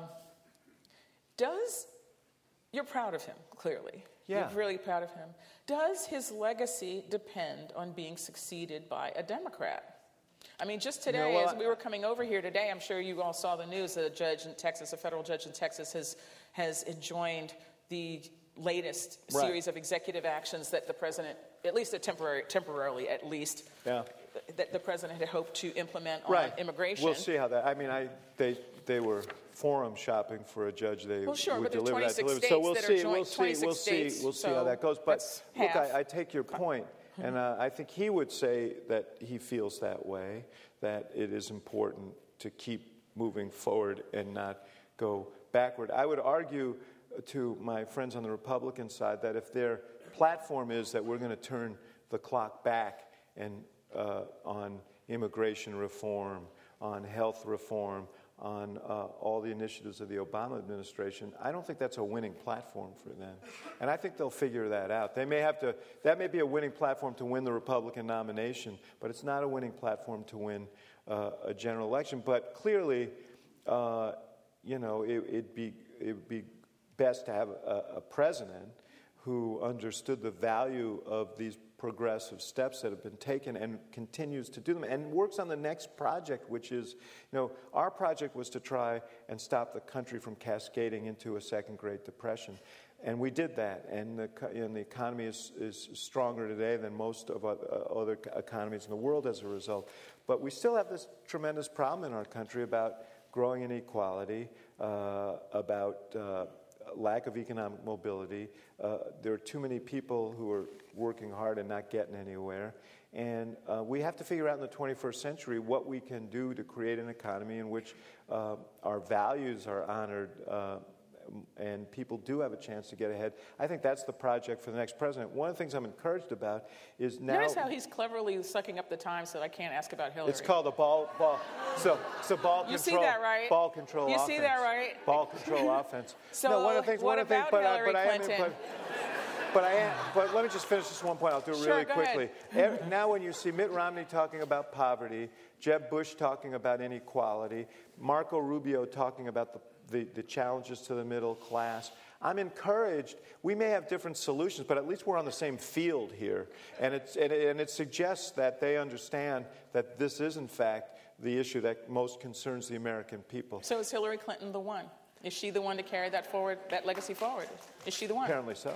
does you're proud of him, clearly. Yeah. You're really proud of him. Does his legacy depend on being succeeded by a Democrat? I mean, just today, well, as we were coming over here today, I'm sure you all saw the news that a judge in Texas, a federal judge in Texas, has has enjoined the latest Right. series of executive actions that the president, at least a temporary, temporarily at least, Yeah. that the president had hoped to implement Right. on immigration. We'll see how that. I mean, I they they were forum shopping for a judge they Well, sure, would but there are deliver that. twenty-six deliver. states So we'll that are see. joint- We'll see. twenty-six We'll see. states, We'll see so how that goes. But that's look, half. I, I take your point, and uh, I think he would say that he feels that way. That it is important to keep moving forward and not go backward. I would argue to my friends on the Republican side that if their platform is that we're going to turn the clock back and uh, on immigration reform, on health reform, on uh, all the initiatives of the Obama administration, I don't think that's a winning platform for them. And I think they'll figure that out. They may have to, that may be a winning platform to win the Republican nomination, but it's not a winning platform to win uh, a general election. But clearly, uh, you know, it, it'd be, it would be best to have a, a president who understood the value of these progressive steps that have been taken and continues to do them and works on the next project, which is, you know, our project was to try and stop the country from cascading into a second Great Depression. And we did that, and the, and the economy is, is stronger today than most of other economies in the world as a result. But we still have this tremendous problem in our country about growing inequality, uh, about uh, lack of economic mobility. Uh, there are too many people who are working hard and not getting anywhere. And uh, we have to figure out in the twenty-first century what we can do to create an economy in which uh, our values are honored uh, and people do have a chance to get ahead. I think that's the project for the next president. One of the things I'm encouraged about is now... Notice how he's cleverly sucking up the time so that I can't ask about Hillary. It's called a ball, ball. So, so ball You control. see that, right? Ball control You offense. see that, right? Ball control offense. So, no, one of the things. what one of the things, about but, Hillary I, but I am, Clinton? but, but I am. But let me just finish this one point. I'll do it Sure, really go quickly. ahead. Every, now, when you see Mitt Romney talking about poverty, Jeb Bush talking about inequality, Marco Rubio talking about the the, the challenges to the middle class, I'm encouraged. We may have different solutions, but at least we're on the same field here. And, it's, and, it, and it suggests that they understand that this is, in fact, the issue that most concerns the American people. So is Hillary Clinton the one? Is she the one to carry that forward, that legacy forward? Is she the one? Apparently so.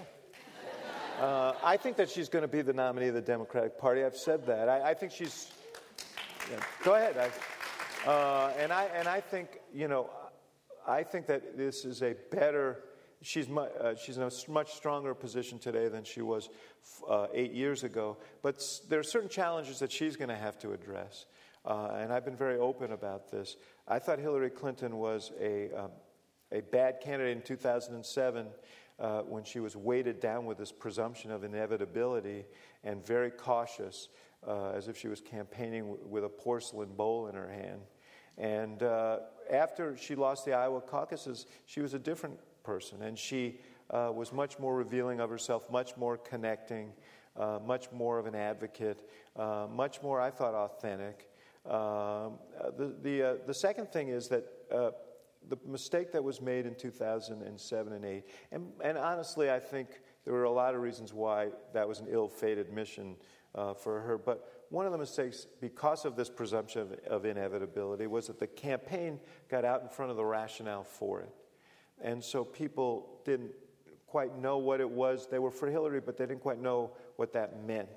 Uh, I think that she's going to be the nominee of the Democratic Party. I've said that. I, I think she's... Yeah, go ahead. I, uh, and, I, and I think, you know, I think that this is a better... She's, mu- uh, she's in a much stronger position today than she was uh, eight years ago. But s- there are certain challenges that she's going to have to address. Uh, and I've been very open about this. I thought Hillary Clinton was a, um, a bad candidate in two thousand seven uh, when she was weighted down with this presumption of inevitability and very cautious, uh, as if she was campaigning w- with a porcelain bowl in her hand. And uh, after she lost the Iowa caucuses, she was a different person, and she uh, was much more revealing of herself, much more connecting, uh, much more of an advocate, uh, much more, I thought, authentic. Um, the the, uh, the second thing is that uh, the mistake that was made in two thousand seven and eight, and, and honestly, I think there were a lot of reasons why that was an ill-fated mission uh, for her, but one of the mistakes, because of this presumption of, of inevitability, was that the campaign got out in front of the rationale for it. And so people didn't quite know what it was. They were for Hillary, but they didn't quite know what that meant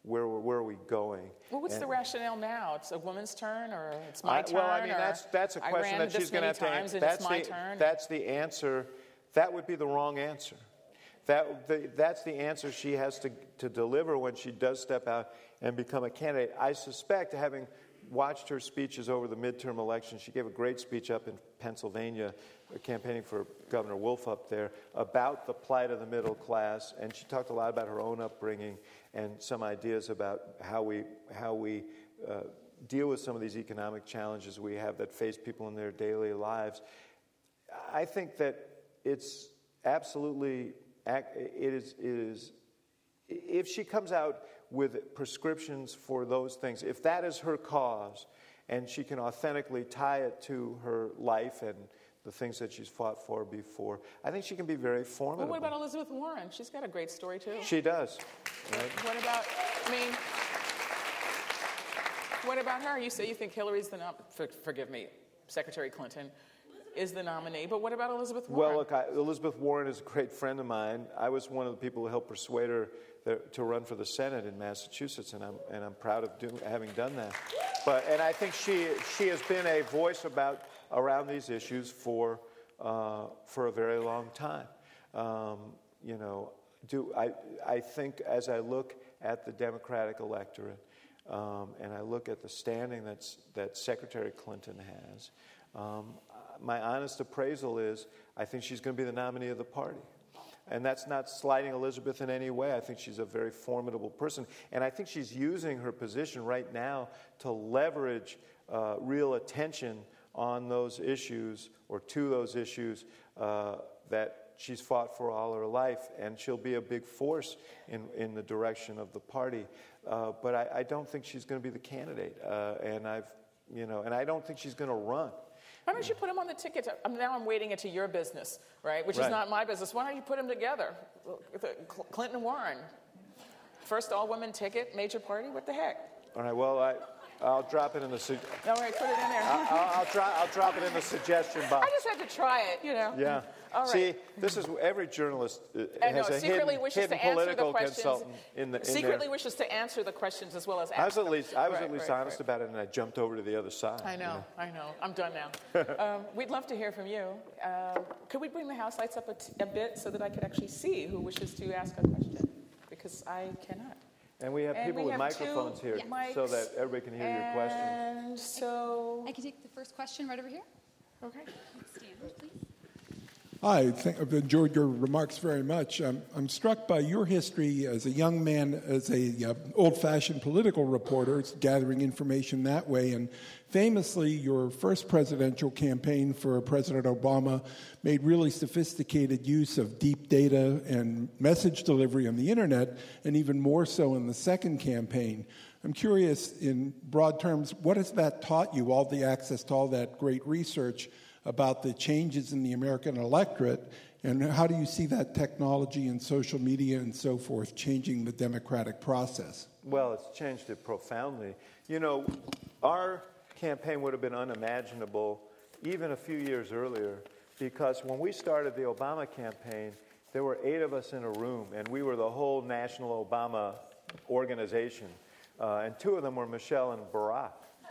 where where are we going? Well, what's and, the rationale now? It's a woman's turn, or it's my I, turn? Well, I mean, or that's that's a I question ran that she's going to have to answer. That's That's my the turn. that's the answer. That would be the wrong answer. That the, that's the answer she has to to deliver when she does step out and become a candidate. I suspect, having watched her speeches over the midterm election, she gave a great speech up in Pennsylvania, campaigning for Governor Wolf up there, about the plight of the middle class, and she talked a lot about her own upbringing and some ideas about how we how we uh, deal with some of these economic challenges we have that face people in their daily lives. I think that it's absolutely it is it is if she comes out with prescriptions for those things, if that is her cause, and she can authentically tie it to her life and the things that she's fought for before, I think she can be very formidable. Well, what about Elizabeth Warren? She's got a great story, too. She does. Right? What about, I mean, what about her? You say you think Hillary's the, nom- for, forgive me, Secretary Clinton is the nominee, but what about Elizabeth Warren? Well, look, I, Elizabeth Warren is a great friend of mine. I was one of the people who helped persuade her that, to run for the Senate in Massachusetts, and I'm and I'm proud of do, having done that. But and I think she she has been a voice about around these issues for uh, for a very long time. Um, you know, do I I think as I look at the Democratic electorate um, and I look at the standing that's that Secretary Clinton has. Um, my honest appraisal is I think she's going to be the nominee of the party. And that's not slighting Elizabeth in any way. I think she's a very formidable person. And I think she's using her position right now to leverage uh, real attention on those issues or to those issues uh, that she's fought for all her life. And she'll be a big force in, in the direction of the party. Uh, but I, I don't think she's going to be the candidate. Uh, and I've, you know, and I don't think she's going to run. Why don't you put them on the ticket? To, um, now I'm waiting it to your business, right? Which Right. is not my business. Why don't you put them together? Clinton Warren. First all-women ticket, major party? What the heck? All right, well, I, I'll drop it in the... Su- All right, put it in there. I'll, I'll, I'll, try, I'll drop it in the suggestion box. I just had to try it, you know. Yeah. All right. See, this is every journalist uh, And has no, a secretly hidden, wishes hidden to answer political the questions. consultant in the in secretly there. wishes to answer the questions as well as ask I was at them. least I was Right, at least right, honest right. about it, and I jumped over to the other side. I know, you know? I know. I'm done now. um, we'd love to hear from you. Um, could we bring the house lights up a, t- a bit so that I could actually see who wishes to ask a question? Because I cannot. And we have And people we with have two microphones here, mics, so that everybody can hear your question. And so, I can take the first question right over here. okay. Stand, please. I think I've enjoyed your remarks very much. Um, I'm struck by your history as a young man, as a uh, old-fashioned political reporter, gathering information that way. And famously, your first presidential campaign for President Obama made really sophisticated use of deep data and message delivery on the internet, and even more so in the second campaign. I'm curious, in broad terms, what has that taught you, all the access to all that great research about the changes in the American electorate, and how do you see that technology and social media and so forth changing the democratic process? Well, it's changed it profoundly. You know, our campaign would have been unimaginable even a few years earlier, because when we started the Obama campaign, there were eight of us in a room, and we were the whole National Obama organization. Uh, and two of them were Michelle and Barack.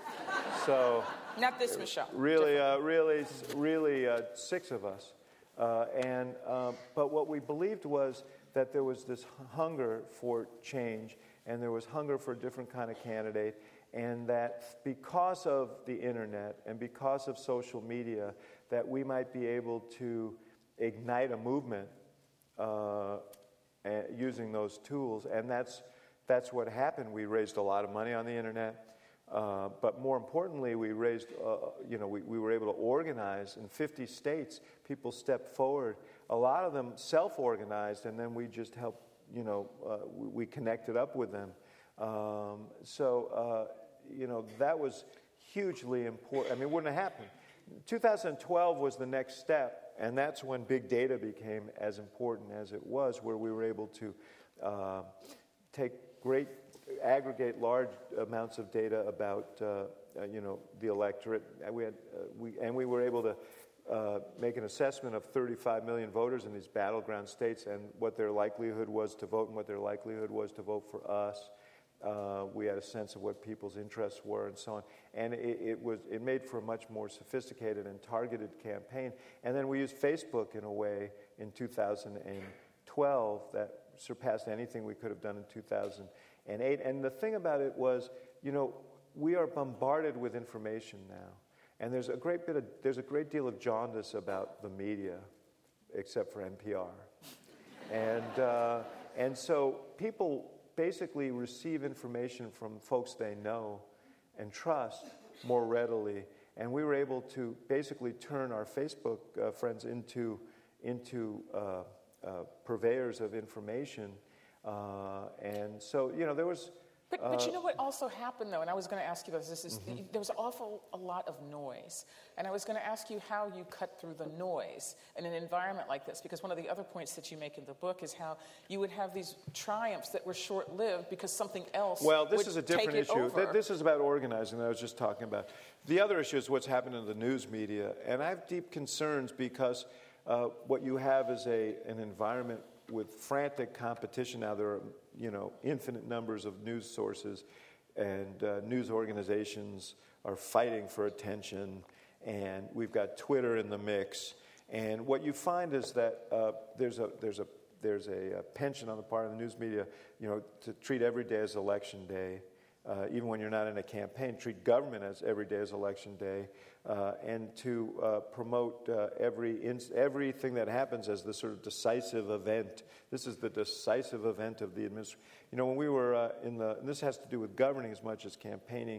So... Not this Michelle. Really, uh, really, really, uh, six of us, uh, and um, but what we believed was that there was this hunger for change, and there was hunger for a different kind of candidate, and that because of the internet and because of social media, that we might be able to ignite a movement uh, using those tools, and that's that's what happened. We raised a lot of money on the internet. Uh, but more importantly, we raised, uh, you know, we, we were able to organize in fifty states. People stepped forward. A lot of them self-organized, and then we just helped, you know, uh, we, we connected up with them. Um, so, uh, you know, that was hugely important. I mean, it wouldn't have happened. two thousand twelve was the next step, and that's when big data became as important as it was, where we were able to uh, take great aggregate large amounts of data about, uh, uh, you know, the electorate. And we had, uh, we and we were able to uh, make an assessment of thirty-five million voters in these battleground states and what their likelihood was to vote and what their likelihood was to vote for us. Uh, we had a sense of what people's interests were and so on. And it, it was it made for a much more sophisticated and targeted campaign. And then we used Facebook in a way in two thousand twelve that surpassed anything we could have done in two thousand eight. And the thing about it was, you know, we are bombarded with information now. And there's a great bit of, there's a great deal of jaundice about the media, except for N P R. And, uh, and so people basically receive information from folks they know and trust more readily. And we were able to basically turn our Facebook uh, friends into, into uh, uh, purveyors of information. Uh, and so, you know, there was... But, but you know what also happened, though, and I was going to ask you this, this is, mm-hmm. there was an awful a lot of noise. And I was going to ask you how you cut through the noise in an environment like this, because one of the other points that you make in the book is how you would have these triumphs that were short-lived because something else Well, this would is a different take it issue. over. Th- This is about organizing that I was just talking about. The other issue is what's happened in the news media. And I have deep concerns because uh, what you have is a an environment with frantic competition. Now there are, you know, infinite numbers of news sources, and uh, news organizations are fighting for attention, and we've got Twitter in the mix. And what you find is that uh, there's a there's a there's a, a penchant on the part of the news media, you know, to treat every day as election day. Uh, even when you're not in a campaign, treat government as every day as election day, uh, and to uh, promote uh, every ins- everything that happens as the sort of decisive event. This is the decisive event of the administration. You know, when we were uh, in the, and this has to do with governing as much as campaigning,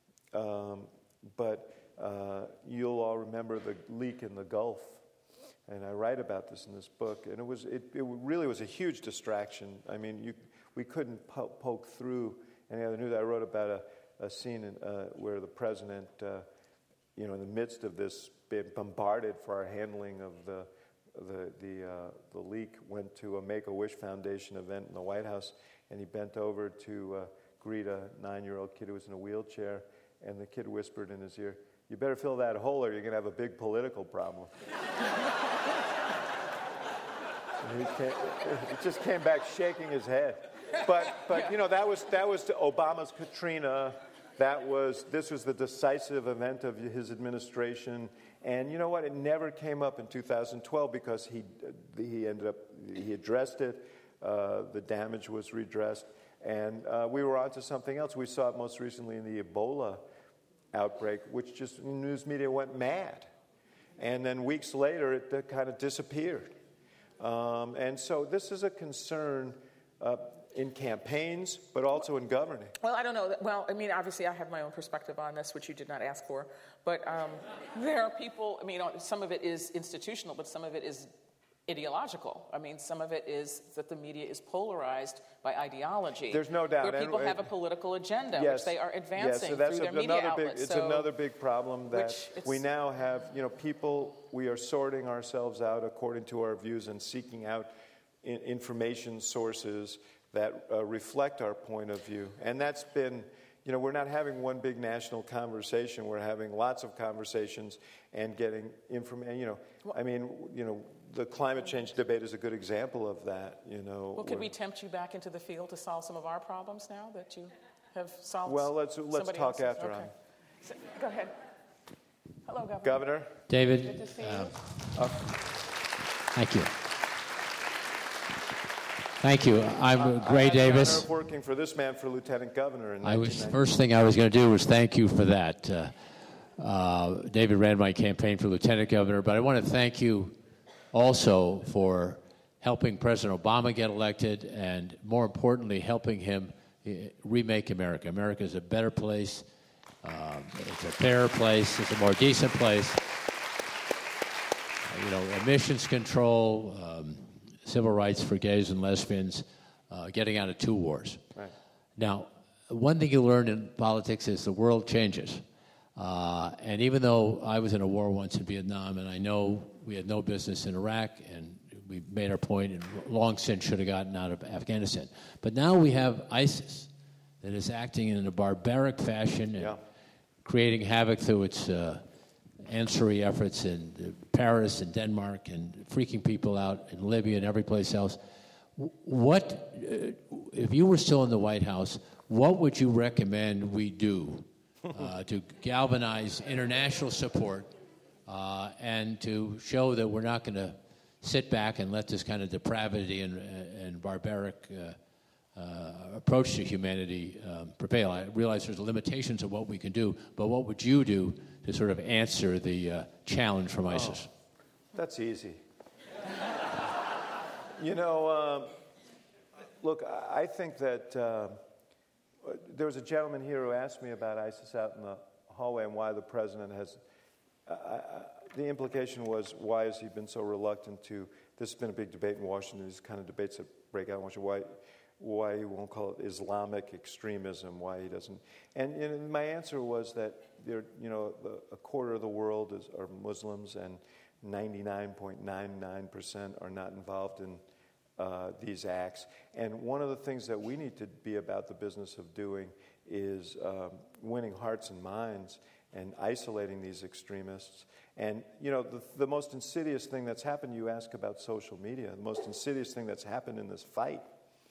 um, but uh, you'll all remember the leak in the Gulf, and I write about this in this book, and it was it, it really was a huge distraction. I mean, you, we couldn't po- poke through. Any other news? I wrote about a, a scene in, uh, where the president, uh, you know, in the midst of this, being bombarded for our handling of the the the, uh, the leak, went to a Make-A-Wish Foundation event in the White House, and he bent over to uh, greet a nine-year-old kid who was in a wheelchair, and the kid whispered in his ear, "You better fill that hole, or you're going to have a big political problem." And he, came, he just came back shaking his head. But, but you know, that was that was Obama's Katrina. That was this was the decisive event of his administration. And you know what? It never came up in two thousand twelve because he he ended up he addressed it. Uh, the damage was redressed, and uh, we were on to something else. We saw it most recently in the Ebola outbreak, which just news media went mad, and then weeks later it uh, kind of disappeared. Um, and so this is a concern. Uh, in campaigns, but also in governing. Well, I don't know. Well, I mean, obviously I have my own perspective on this, which you did not ask for. But um, there are people, I mean, some of it is institutional, but some of it is ideological. I mean, some of it is that the media is polarized by ideology. There's no doubt. Where people and, have a political agenda, yes, which they are advancing yes, so that's through their a, media another outlets. Big, it's so, another big problem that we now have, you know, people, we are sorting ourselves out according to our views and seeking out in, information sources that uh, reflect our point of view. And that's been, you know, we're not having one big national conversation. We're having lots of conversations and getting information. You know, I mean, you know, the climate change debate is a good example of that, you know. Well, could we tempt you back into the field to solve some of our problems now that you have solved? Well, let's let's talk else's? after okay. on. So, go ahead. Hello, Governor. Governor. David. Good to see uh, you. Uh, thank you. Thank you. I'm uh, Gray I had Davis. The honor of working for this man for lieutenant governor in I was nineteen ninety. first thing I was going to do was thank you for that. Uh, uh, David ran my campaign for lieutenant governor, but I want to thank you also for helping President Obama get elected, and more importantly, helping him uh, remake America. America is a better place. Um, it's a fairer place. It's a more decent place. Uh, you know, emissions control. Um, Civil rights for gays and lesbians, uh, getting out of two wars. Right. Now, one thing you learn in politics is the world changes. Uh, and even though I was in a war once in Vietnam, and I know we had no business in Iraq, and we made our point, and long since should have gotten out of Afghanistan. But now we have ISIS that is acting in a barbaric fashion and yeah. creating havoc through its uh, ancillary efforts in Paris and Denmark and freaking people out in Libya and every place else. What, uh, if you were still in the White House, what would you recommend we do uh, to galvanize international support uh, and to show that we're not going to sit back and let this kind of depravity and, and barbaric uh, uh, approach to humanity um, prevail? I realize there's limitations of what we can do, but what would you do to sort of answer the uh, challenge from ISIS? Oh, that's easy. You know, uh, look, I think that uh, there was a gentleman here who asked me about ISIS out in the hallway and why the president has, uh, I, the implication was, why has he been so reluctant to, this has been a big debate in Washington, these kind of debates that break out in Washington, why, why he won't call it Islamic extremism, why he doesn't, and, and my answer was that there, you know, a quarter of the world is, are Muslims, and ninety-nine point nine nine percent are not involved in uh, these acts. And one of the things that we need to be about the business of doing is um, winning hearts and minds and isolating these extremists. And, you know, the, the most insidious thing that's happened, you ask about social media, the most insidious thing that's happened in this fight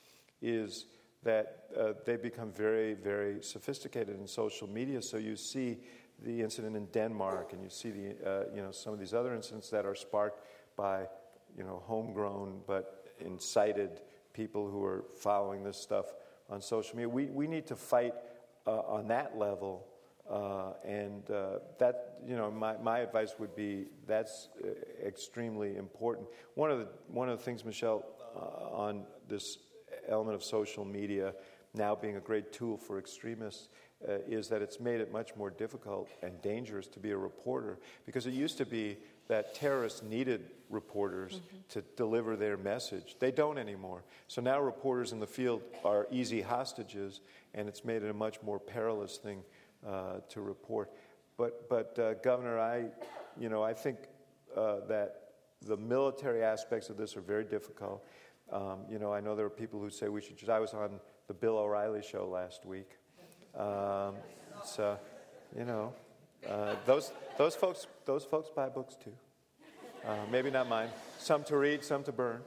is that uh, they've become very, very sophisticated in social media. So you see the incident in Denmark, and you see the, uh, you know, some of these other incidents that are sparked by, you know, homegrown but incited people who are following this stuff on social media. We we need to fight uh, on that level, uh, and uh, that, you know, my, my advice would be that's uh, extremely important. One of the one of the things, Michelle, uh, on this element of social media now being a great tool for extremists. Uh, is that it's made it much more difficult and dangerous to be a reporter, because it used to be that terrorists needed reporters mm-hmm. to deliver their message. They don't anymore. So now reporters in the field are easy hostages, and it's made it a much more perilous thing uh, to report. But, but uh, Governor, I, you know, I think uh, that the military aspects of this are very difficult. Um, you know, I know there are people who say we should just, I was on the Bill O'Reilly show last week. Um, so, you know, uh, those those folks those folks buy books too. Uh, maybe not mine. Some to read, some to burn.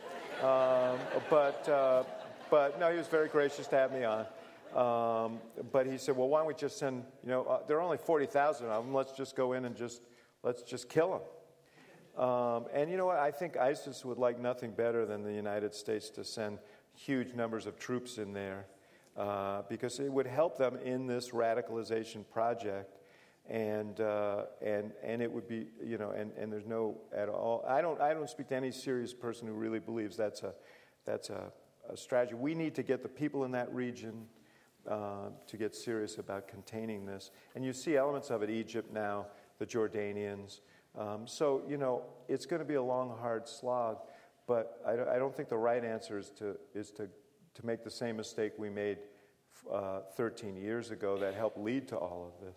Um, but uh, but no, he was very gracious to have me on. Um, but he said, well, why don't we just send? You know, uh, there are only forty thousand of them. Let's just go in and just let's just kill them. Um, and you know what? I think ISIS would like nothing better than the United States to send huge numbers of troops in there. Uh, because it would help them in this radicalization project, and uh, and and it would be, you know, and, and there's no at all. I don't I don't speak to any serious person who really believes that's a that's a, a strategy. We need to get the people in that region uh, to get serious about containing this, and you see elements of it. Egypt now, the Jordanians. Um, so you know, it's going to be a long, hard slog, but I, I don't think the right answer is to is to. to make the same mistake we made uh, thirteen years ago that helped lead to all of this.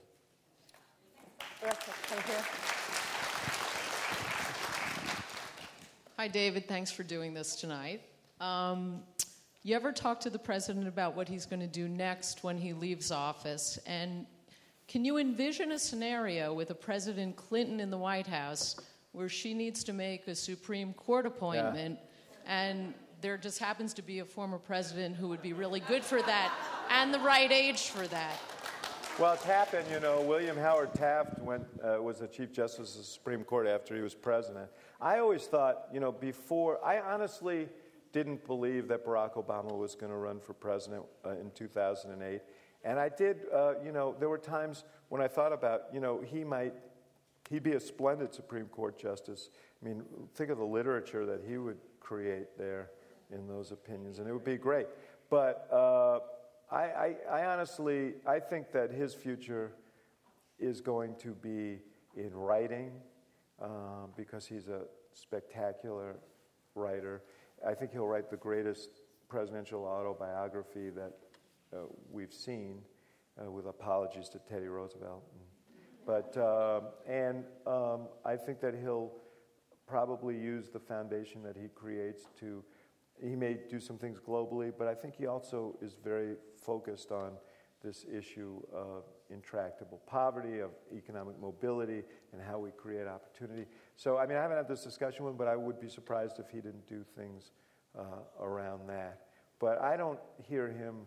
Hi, David. Thanks for doing this tonight. Um, you ever talk to the president about what he's going to do next when he leaves office? And can you envision a scenario with a President Clinton in the White House where she needs to make a Supreme Court appointment yeah. and there just happens to be a former president who would be really good for that and the right age for that? Well, it's happened, you know. William Howard Taft went, uh, was the Chief Justice of the Supreme Court after he was president. I always thought, you know, before, I honestly didn't believe that Barack Obama was going to run for president uh, in two thousand eight. And I did, uh, you know, there were times when I thought about, you know, he might, he'd be a splendid Supreme Court justice. I mean, think of the literature that he would create there in those opinions, and it would be great. But uh, I, I, I honestly, I think that his future is going to be in writing um, because he's a spectacular writer. I think he'll write the greatest presidential autobiography that uh, we've seen, uh, with apologies to Teddy Roosevelt. But uh, and um, I think that he'll probably use the foundation that he creates to. He may do some things globally, but I think he also is very focused on this issue of intractable poverty, of economic mobility, and how we create opportunity. So, I mean, I haven't had this discussion with him, but I would be surprised if he didn't do things uh, around that. But I don't hear him,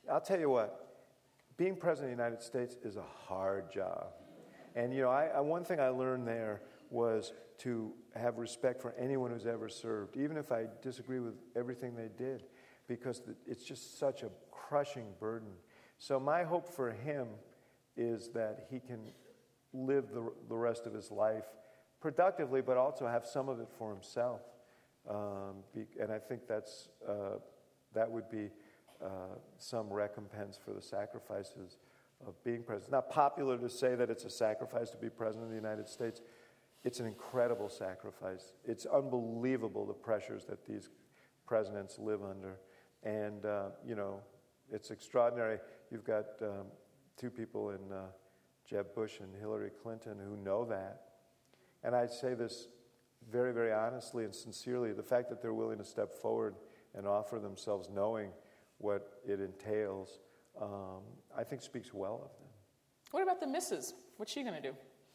I'll tell you what, being president of the United States is a hard job. And, you know, I, I, one thing I learned there was to have respect for anyone who's ever served, even if I disagree with everything they did, because it's just such a crushing burden. So my hope for him is that he can live the, the rest of his life productively, but also have some of it for himself. Um, be, and I think that's uh, that would be uh, some recompense for the sacrifices of being president. It's not popular to say that it's a sacrifice to be president of the United States. It's an incredible sacrifice. It's unbelievable the pressures that these presidents live under. And, uh, you know, it's extraordinary. You've got um, two people in uh, Jeb Bush and Hillary Clinton who know that. And I say this very, very honestly and sincerely. The fact that they're willing to step forward and offer themselves knowing what it entails, um, I think speaks well of them. What about the missus? What's she going to do?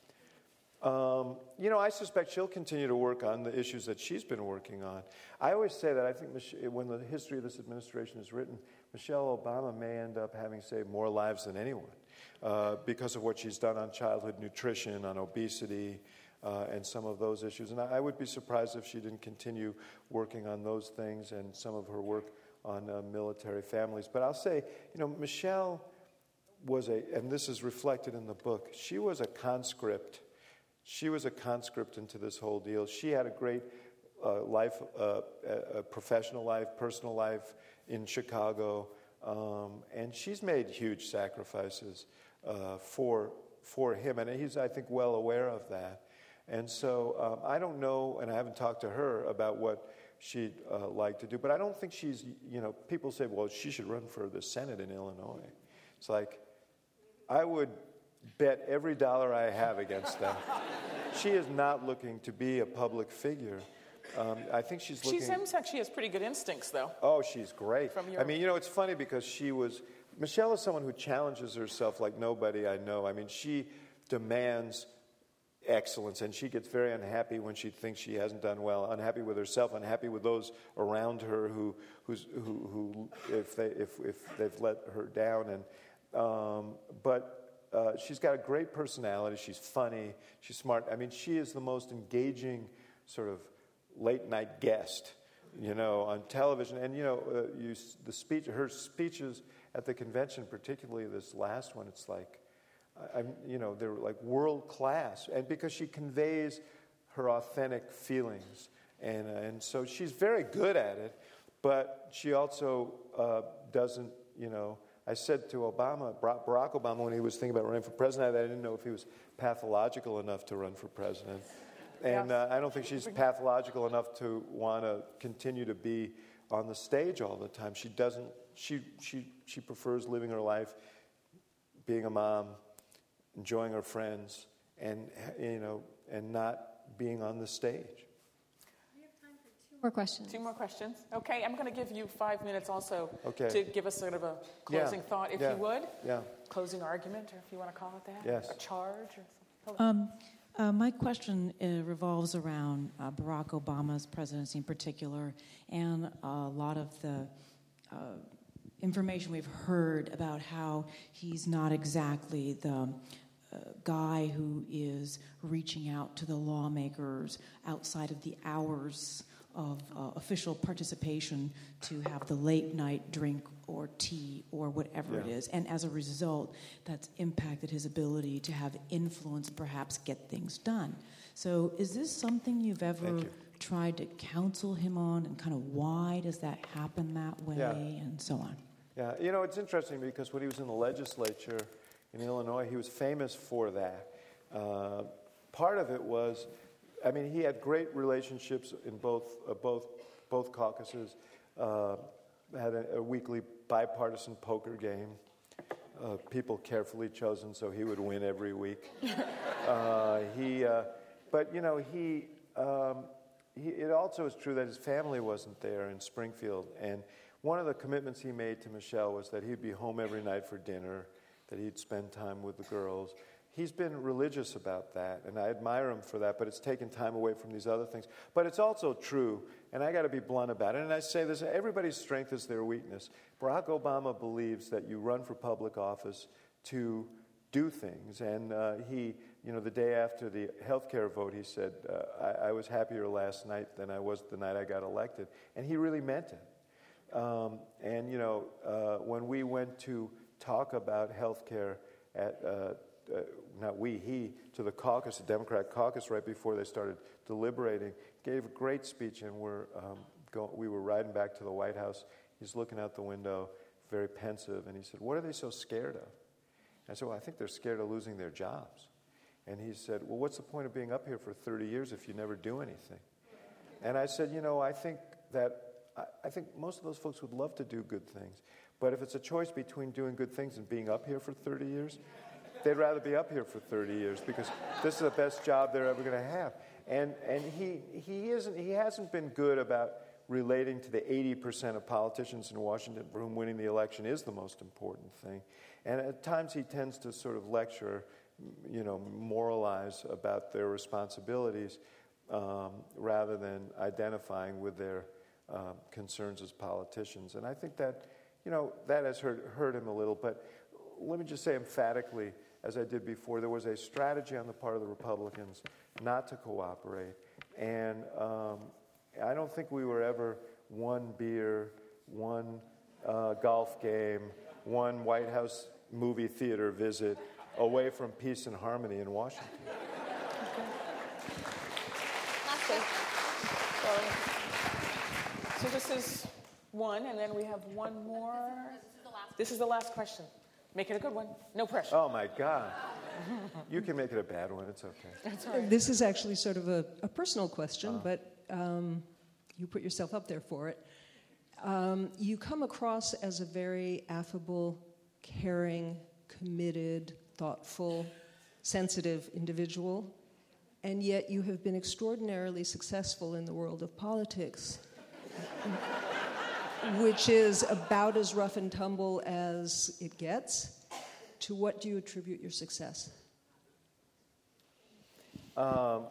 Um, you know, I suspect she'll continue to work on the issues that she's been working on. I always say that I think Mich- when the history of this administration is written, Michelle Obama may end up having saved more lives than anyone uh, because of what she's done on childhood nutrition, on obesity, uh, and some of those issues. And I, I would be surprised if she didn't continue working on those things and some of her work on uh, military families. But I'll say, you know, Michelle was a, and this is reflected in the book, she was a conscript. She was a conscript into this whole deal. She had a great uh, life, uh, a professional life, personal life in Chicago, um, and she's made huge sacrifices uh, for for him, and he's, I think, well aware of that. And so um, I don't know, and I haven't talked to her about what she'd uh, like to do, but I don't think she's, you know, people say, well, she should run for the Senate in Illinois. It's like, I would bet every dollar I have against that. She is not looking to be a public figure. Um, I think she's looking... She seems like she has pretty good instincts, though. Oh, she's great. From your... I mean, you know, it's funny because she was... Michelle is someone who challenges herself like nobody I know. I mean, she demands excellence, and she gets very unhappy when she thinks she hasn't done well, unhappy with herself, unhappy with those around her who, who's, who, who if, they, if, if they've let her down. And um, But... Uh, she's got a great personality. She's funny. She's smart. I mean, she is the most engaging sort of late-night guest, you know, on television. And, you know, uh, you, the speech, her speeches at the convention, particularly this last one, it's like, I'm, you know, they're like world-class. And because she conveys her authentic feelings. And, uh, and so she's very good at it, but she also uh, doesn't, you know, I said to Obama, Barack Obama, when he was thinking about running for president, I didn't know if he was pathological enough to run for president. And uh, I don't think she's pathological enough to want to continue to be on the stage all the time. She doesn't, she, she, she prefers living her life, being a mom, enjoying her friends, and, you know, and not being on the stage. More questions. Two more questions. Okay, I'm going to give you five minutes also okay. to give us sort of a closing yeah. thought, if yeah. you would. Yeah. Closing argument, or if you want to call it that. Yes. A charge or something. Um, uh, my question uh, revolves around uh, Barack Obama's presidency in particular, and a lot of the uh, information we've heard about how he's not exactly the Uh, guy who is reaching out to the lawmakers outside of the hours of uh, official participation to have the late night drink or tea or whatever yeah. it is. And as a result, that's impacted his ability to have influence, perhaps get things done. So is this something you've ever you. tried to counsel him on, and kind of why does that happen that way Yeah. and so on? Yeah, you know, it's interesting because when he was in the legislature in Illinois, he was famous for that. Uh, part of it was, I mean, he had great relationships in both uh, both both caucuses. Uh, had a, a weekly bipartisan poker game. Uh, people carefully chosen, so he would win every week. uh, he, uh, but you know, he, um, he. It also is true that his family wasn't there in Springfield, and one of the commitments he made to Michelle was that he'd be home every night for dinner, that he'd spend time with the girls. he's been religious about that, and I admire him for that, but it's taken time away from these other things. But it's also true, and I got to be blunt about it, and I say this, everybody's strength is their weakness. Barack Obama believes that you run for public office to do things, and uh, he, you know, the day after the health care vote, he said, uh, I, I was happier last night than I was the night I got elected, and he really meant it. Um, and, you know, uh, when we went to talk about health care at, uh, uh, not we, he, to the caucus, the Democrat caucus, right before they started deliberating, gave a great speech, and we're, um, go, we were riding back to the White House. He's looking out the window, very pensive, and he said, what are they so scared of? I said, well, I think they're scared of losing their jobs. And he said, well, what's the point of being up here for thirty years if you never do anything? And I said, you know, I think that, I, I think most of those folks would love to do good things. But if it's a choice between doing good things and being up here for thirty years, they'd rather be up here for thirty years because this is the best job they're ever going to have. And and he he isn't he hasn't been good about relating to the eighty percent of politicians in Washington for whom winning the election is the most important thing. And at times he tends to sort of lecture, you know, moralize about their responsibilities um, rather than identifying with their uh, concerns as politicians. And I think that, you know, that has hurt, hurt him a little. But let me just say emphatically, as I did before, there was a strategy on the part of the Republicans not to cooperate. And um, I don't think we were ever one beer, one uh, golf game, one White House movie theater visit away from peace and harmony in Washington. Okay. So, so this is one, and then we have one more. This is the last question. Make it a good one. No pressure. Oh, my God. You can make it a bad one. It's okay. That's all right. This is actually sort of a, a personal question, Uh. but um, you put yourself up there for it. Um, you come across as a very affable, caring, committed, thoughtful, sensitive individual, and yet you have been extraordinarily successful in the world of politics, which is about as rough and tumble as it gets. To what do you attribute your success? Um,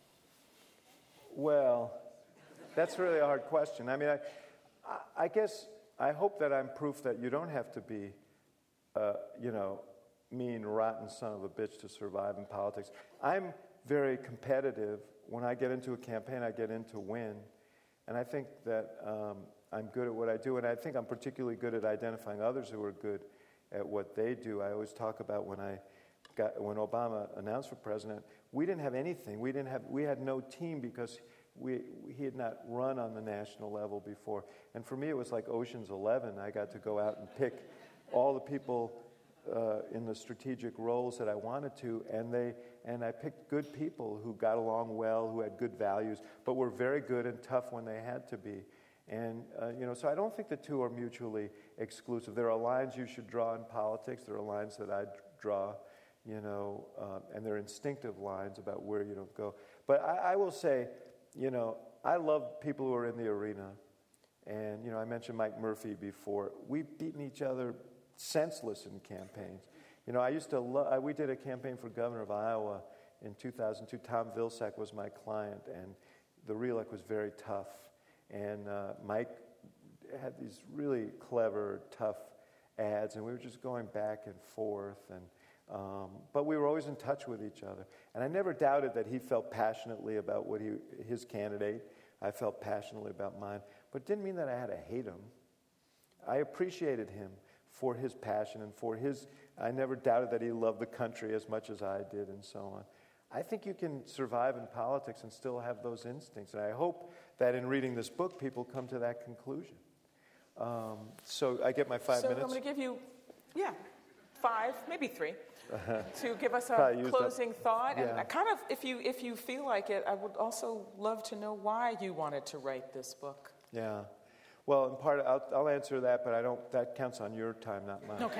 well, that's really a hard question. I mean, I, I, I guess I hope that I'm proof that you don't have to be, uh, you know, mean, rotten son of a bitch to survive in politics. I'm very competitive. When I get into a campaign, I get in to win. And I think that um, I'm good at what I do, and I think I'm particularly good at identifying others who are good at what they do. I always talk about when I got, when Obama announced for president, we didn't have anything. We didn't have, we had no team because we, he had not run on the national level before. And for me, it was like Ocean's Eleven. I got to go out and pick all the people uh, in the strategic roles that I wanted to, and they, and I picked good people who got along well, who had good values, but were very good and tough when they had to be. And, uh, you know, so I don't think the two are mutually exclusive. There are lines you should draw in politics. There are lines that I draw, you know, uh, and they're instinctive lines about where you don't go. But I, I will say, you know, I love people who are in the arena. And, you know, I mentioned Mike Murphy before. We've beaten each other senseless in campaigns. You know, I used to love, we did a campaign for governor of Iowa in two thousand two. Tom Vilsack was my client, and the reelect was very tough. And uh, Mike had these really clever, tough ads, and we were just going back and forth. And um, but we were always in touch with each other. And I never doubted that he felt passionately about what he, his candidate. I felt passionately about mine. But it didn't mean that I had to hate him. I appreciated him for his passion and for his, I never doubted that he loved the country as much as I did and so on. I think you can survive in politics and still have those instincts. And I hope that in reading this book, people come to that conclusion. Um, so I get my five so minutes? I'm going to give you, yeah, five, maybe three, to give us a Probably closing up, thought. yeah. And I kind of, if you if you feel like it, I would also love to know why you wanted to write this book. Yeah. Well, in part, I'll, I'll answer that, but I don't. That counts on your time, not mine. Okay.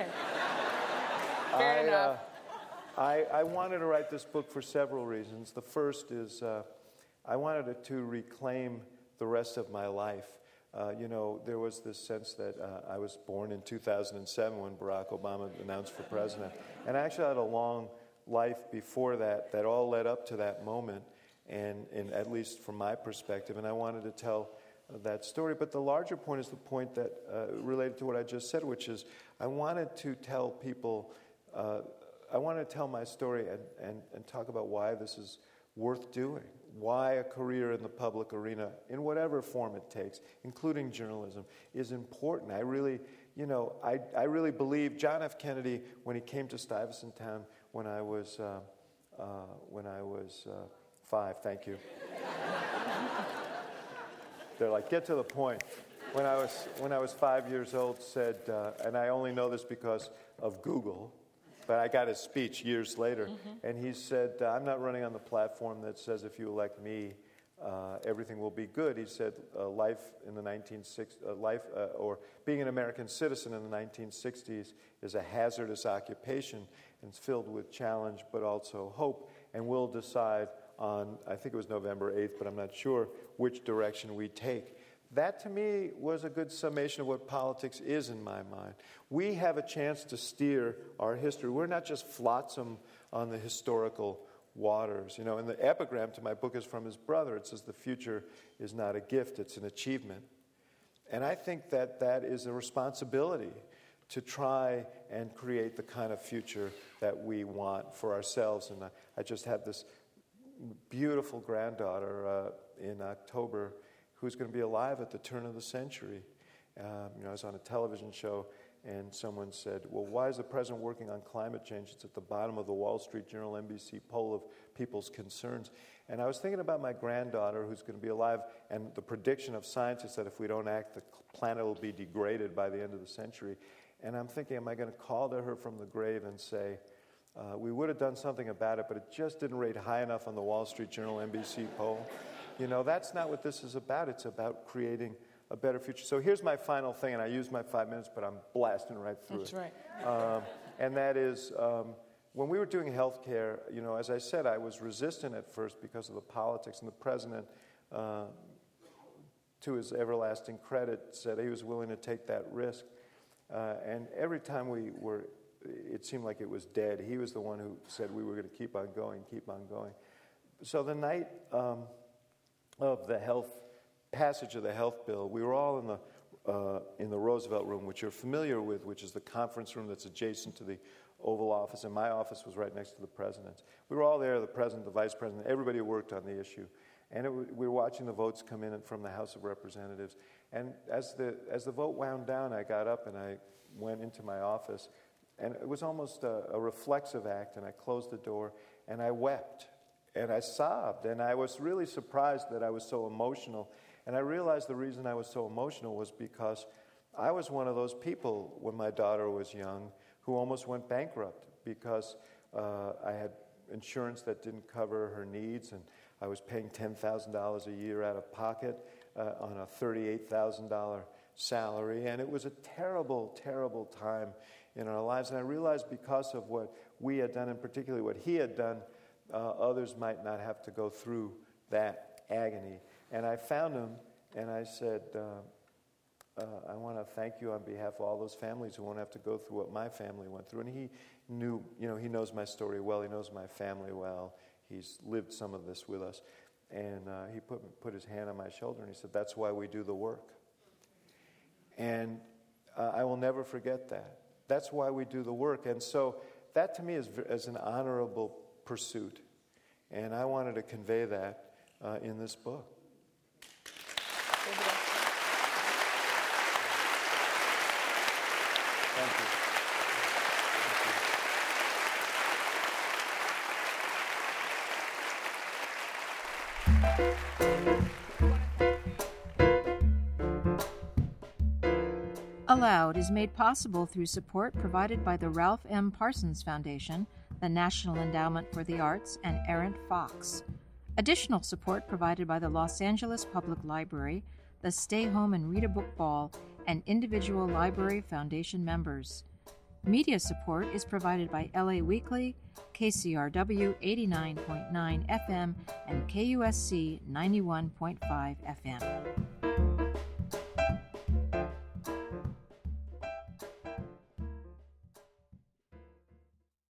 Fair I, enough. Uh, I, I wanted to write this book for several reasons. The first is uh, I wanted it to reclaim the rest of my life. Uh, you know, there was this sense that uh, I was born in two thousand seven when Barack Obama announced for president. And I actually had a long life before that that all led up to that moment, and, and at least from my perspective, and I wanted to tell uh, that story. But the larger point is the point that uh, related to what I just said, which is I wanted to tell people, uh, I wanted to tell my story and, and, and talk about why this is worth doing, why a career in the public arena, in whatever form it takes, including journalism, is important. I really, you know, I, I really believe John F. Kennedy, when he came to Stuyvesant Town when I was, uh, uh, when I was uh, five, thank you. They're like, get to the point. When I was, when I was five years old, said, uh, and I only know this because of Google, but I got his speech years later, mm-hmm. and he said, uh, I'm not running on the platform that says if you elect me, uh, everything will be good. He said, uh, life in the nineteen sixties, uh, life, uh, or being an American citizen in the nineteen sixties is a hazardous occupation, and it's filled with challenge, but also hope, and we'll decide on, I think it was November eighth, but I'm not sure, which direction we take. That, to me, was a good summation of what politics is in my mind. We have a chance to steer our history. We're not just flotsam on the historical waters. You know, and the epigram to my book is from his brother. It says, the future is not a gift, it's an achievement. And I think that that is a responsibility to try and create the kind of future that we want for ourselves. And I, I just had this beautiful granddaughter uh, in October who's going to be alive at the turn of the century. Um, you know, I was on a television show, and someone said, well, why is the president working on climate change? It's at the bottom of the Wall Street Journal N B C poll of people's concerns. And I was thinking about my granddaughter who's going to be alive, and the prediction of scientists that if we don't act, the planet will be degraded by the end of the century. And I'm thinking, am I going to call to her from the grave and say, uh, we would have done something about it, but it just didn't rate high enough on the Wall Street Journal N B C poll? You know, that's not what this is about. It's about creating a better future. So here's my final thing, and I used my five minutes, but I'm blasting right through That's it. That's right. Um, and that is, um, when we were doing healthcare, you know, as I said, I was resistant at first because of the politics, and the president, uh, to his everlasting credit, said he was willing to take that risk. Uh, and every time we were, it seemed like it was dead. He was the one who said we were going to keep on going, keep on going. So the night um, of the health passage of the health bill, we were all in the uh, in the Roosevelt Room, which you're familiar with, which is the conference room that's adjacent to the Oval Office, and my office was right next to the president's. We were all there, the president, the vice president, everybody who worked on the issue. And it, we were watching the votes come in from the House of Representatives. And as the as the vote wound down, I got up and I went into my office, and it was almost a, a reflexive act, and I closed the door, and I wept, and I sobbed, and I was really surprised that I was so emotional. And I realized the reason I was so emotional was because I was one of those people when my daughter was young who almost went bankrupt because uh, I had insurance that didn't cover her needs, and I was paying ten thousand dollars a year out of pocket uh, on a thirty-eight thousand dollars salary, and it was a terrible, terrible time in our lives. And I realized because of what we had done, and particularly what he had done, uh, others might not have to go through that agony. And I found him, and I said, uh, uh, I want to thank you on behalf of all those families who won't have to go through what my family went through. And he knew, you know, he knows my story well. He knows my family well. He's lived some of this with us. And uh, he put, put his hand on my shoulder, and he said, that's why we do the work. And uh, I will never forget that. That's why we do the work. And so that, to me, is, is an honorable pursuit. And I wanted to convey that uh, in this book. Thank you. Aloud is made possible through support provided by the Ralph M. Parsons Foundation, the National Endowment for the Arts, and Errant Fox. Additional support provided by the Los Angeles Public Library, the Stay Home and Read a Book Ball, and individual Library Foundation members. Media support is provided by L A Weekly, K C R W eighty-nine point nine F M, and K U S C ninety-one point five F M.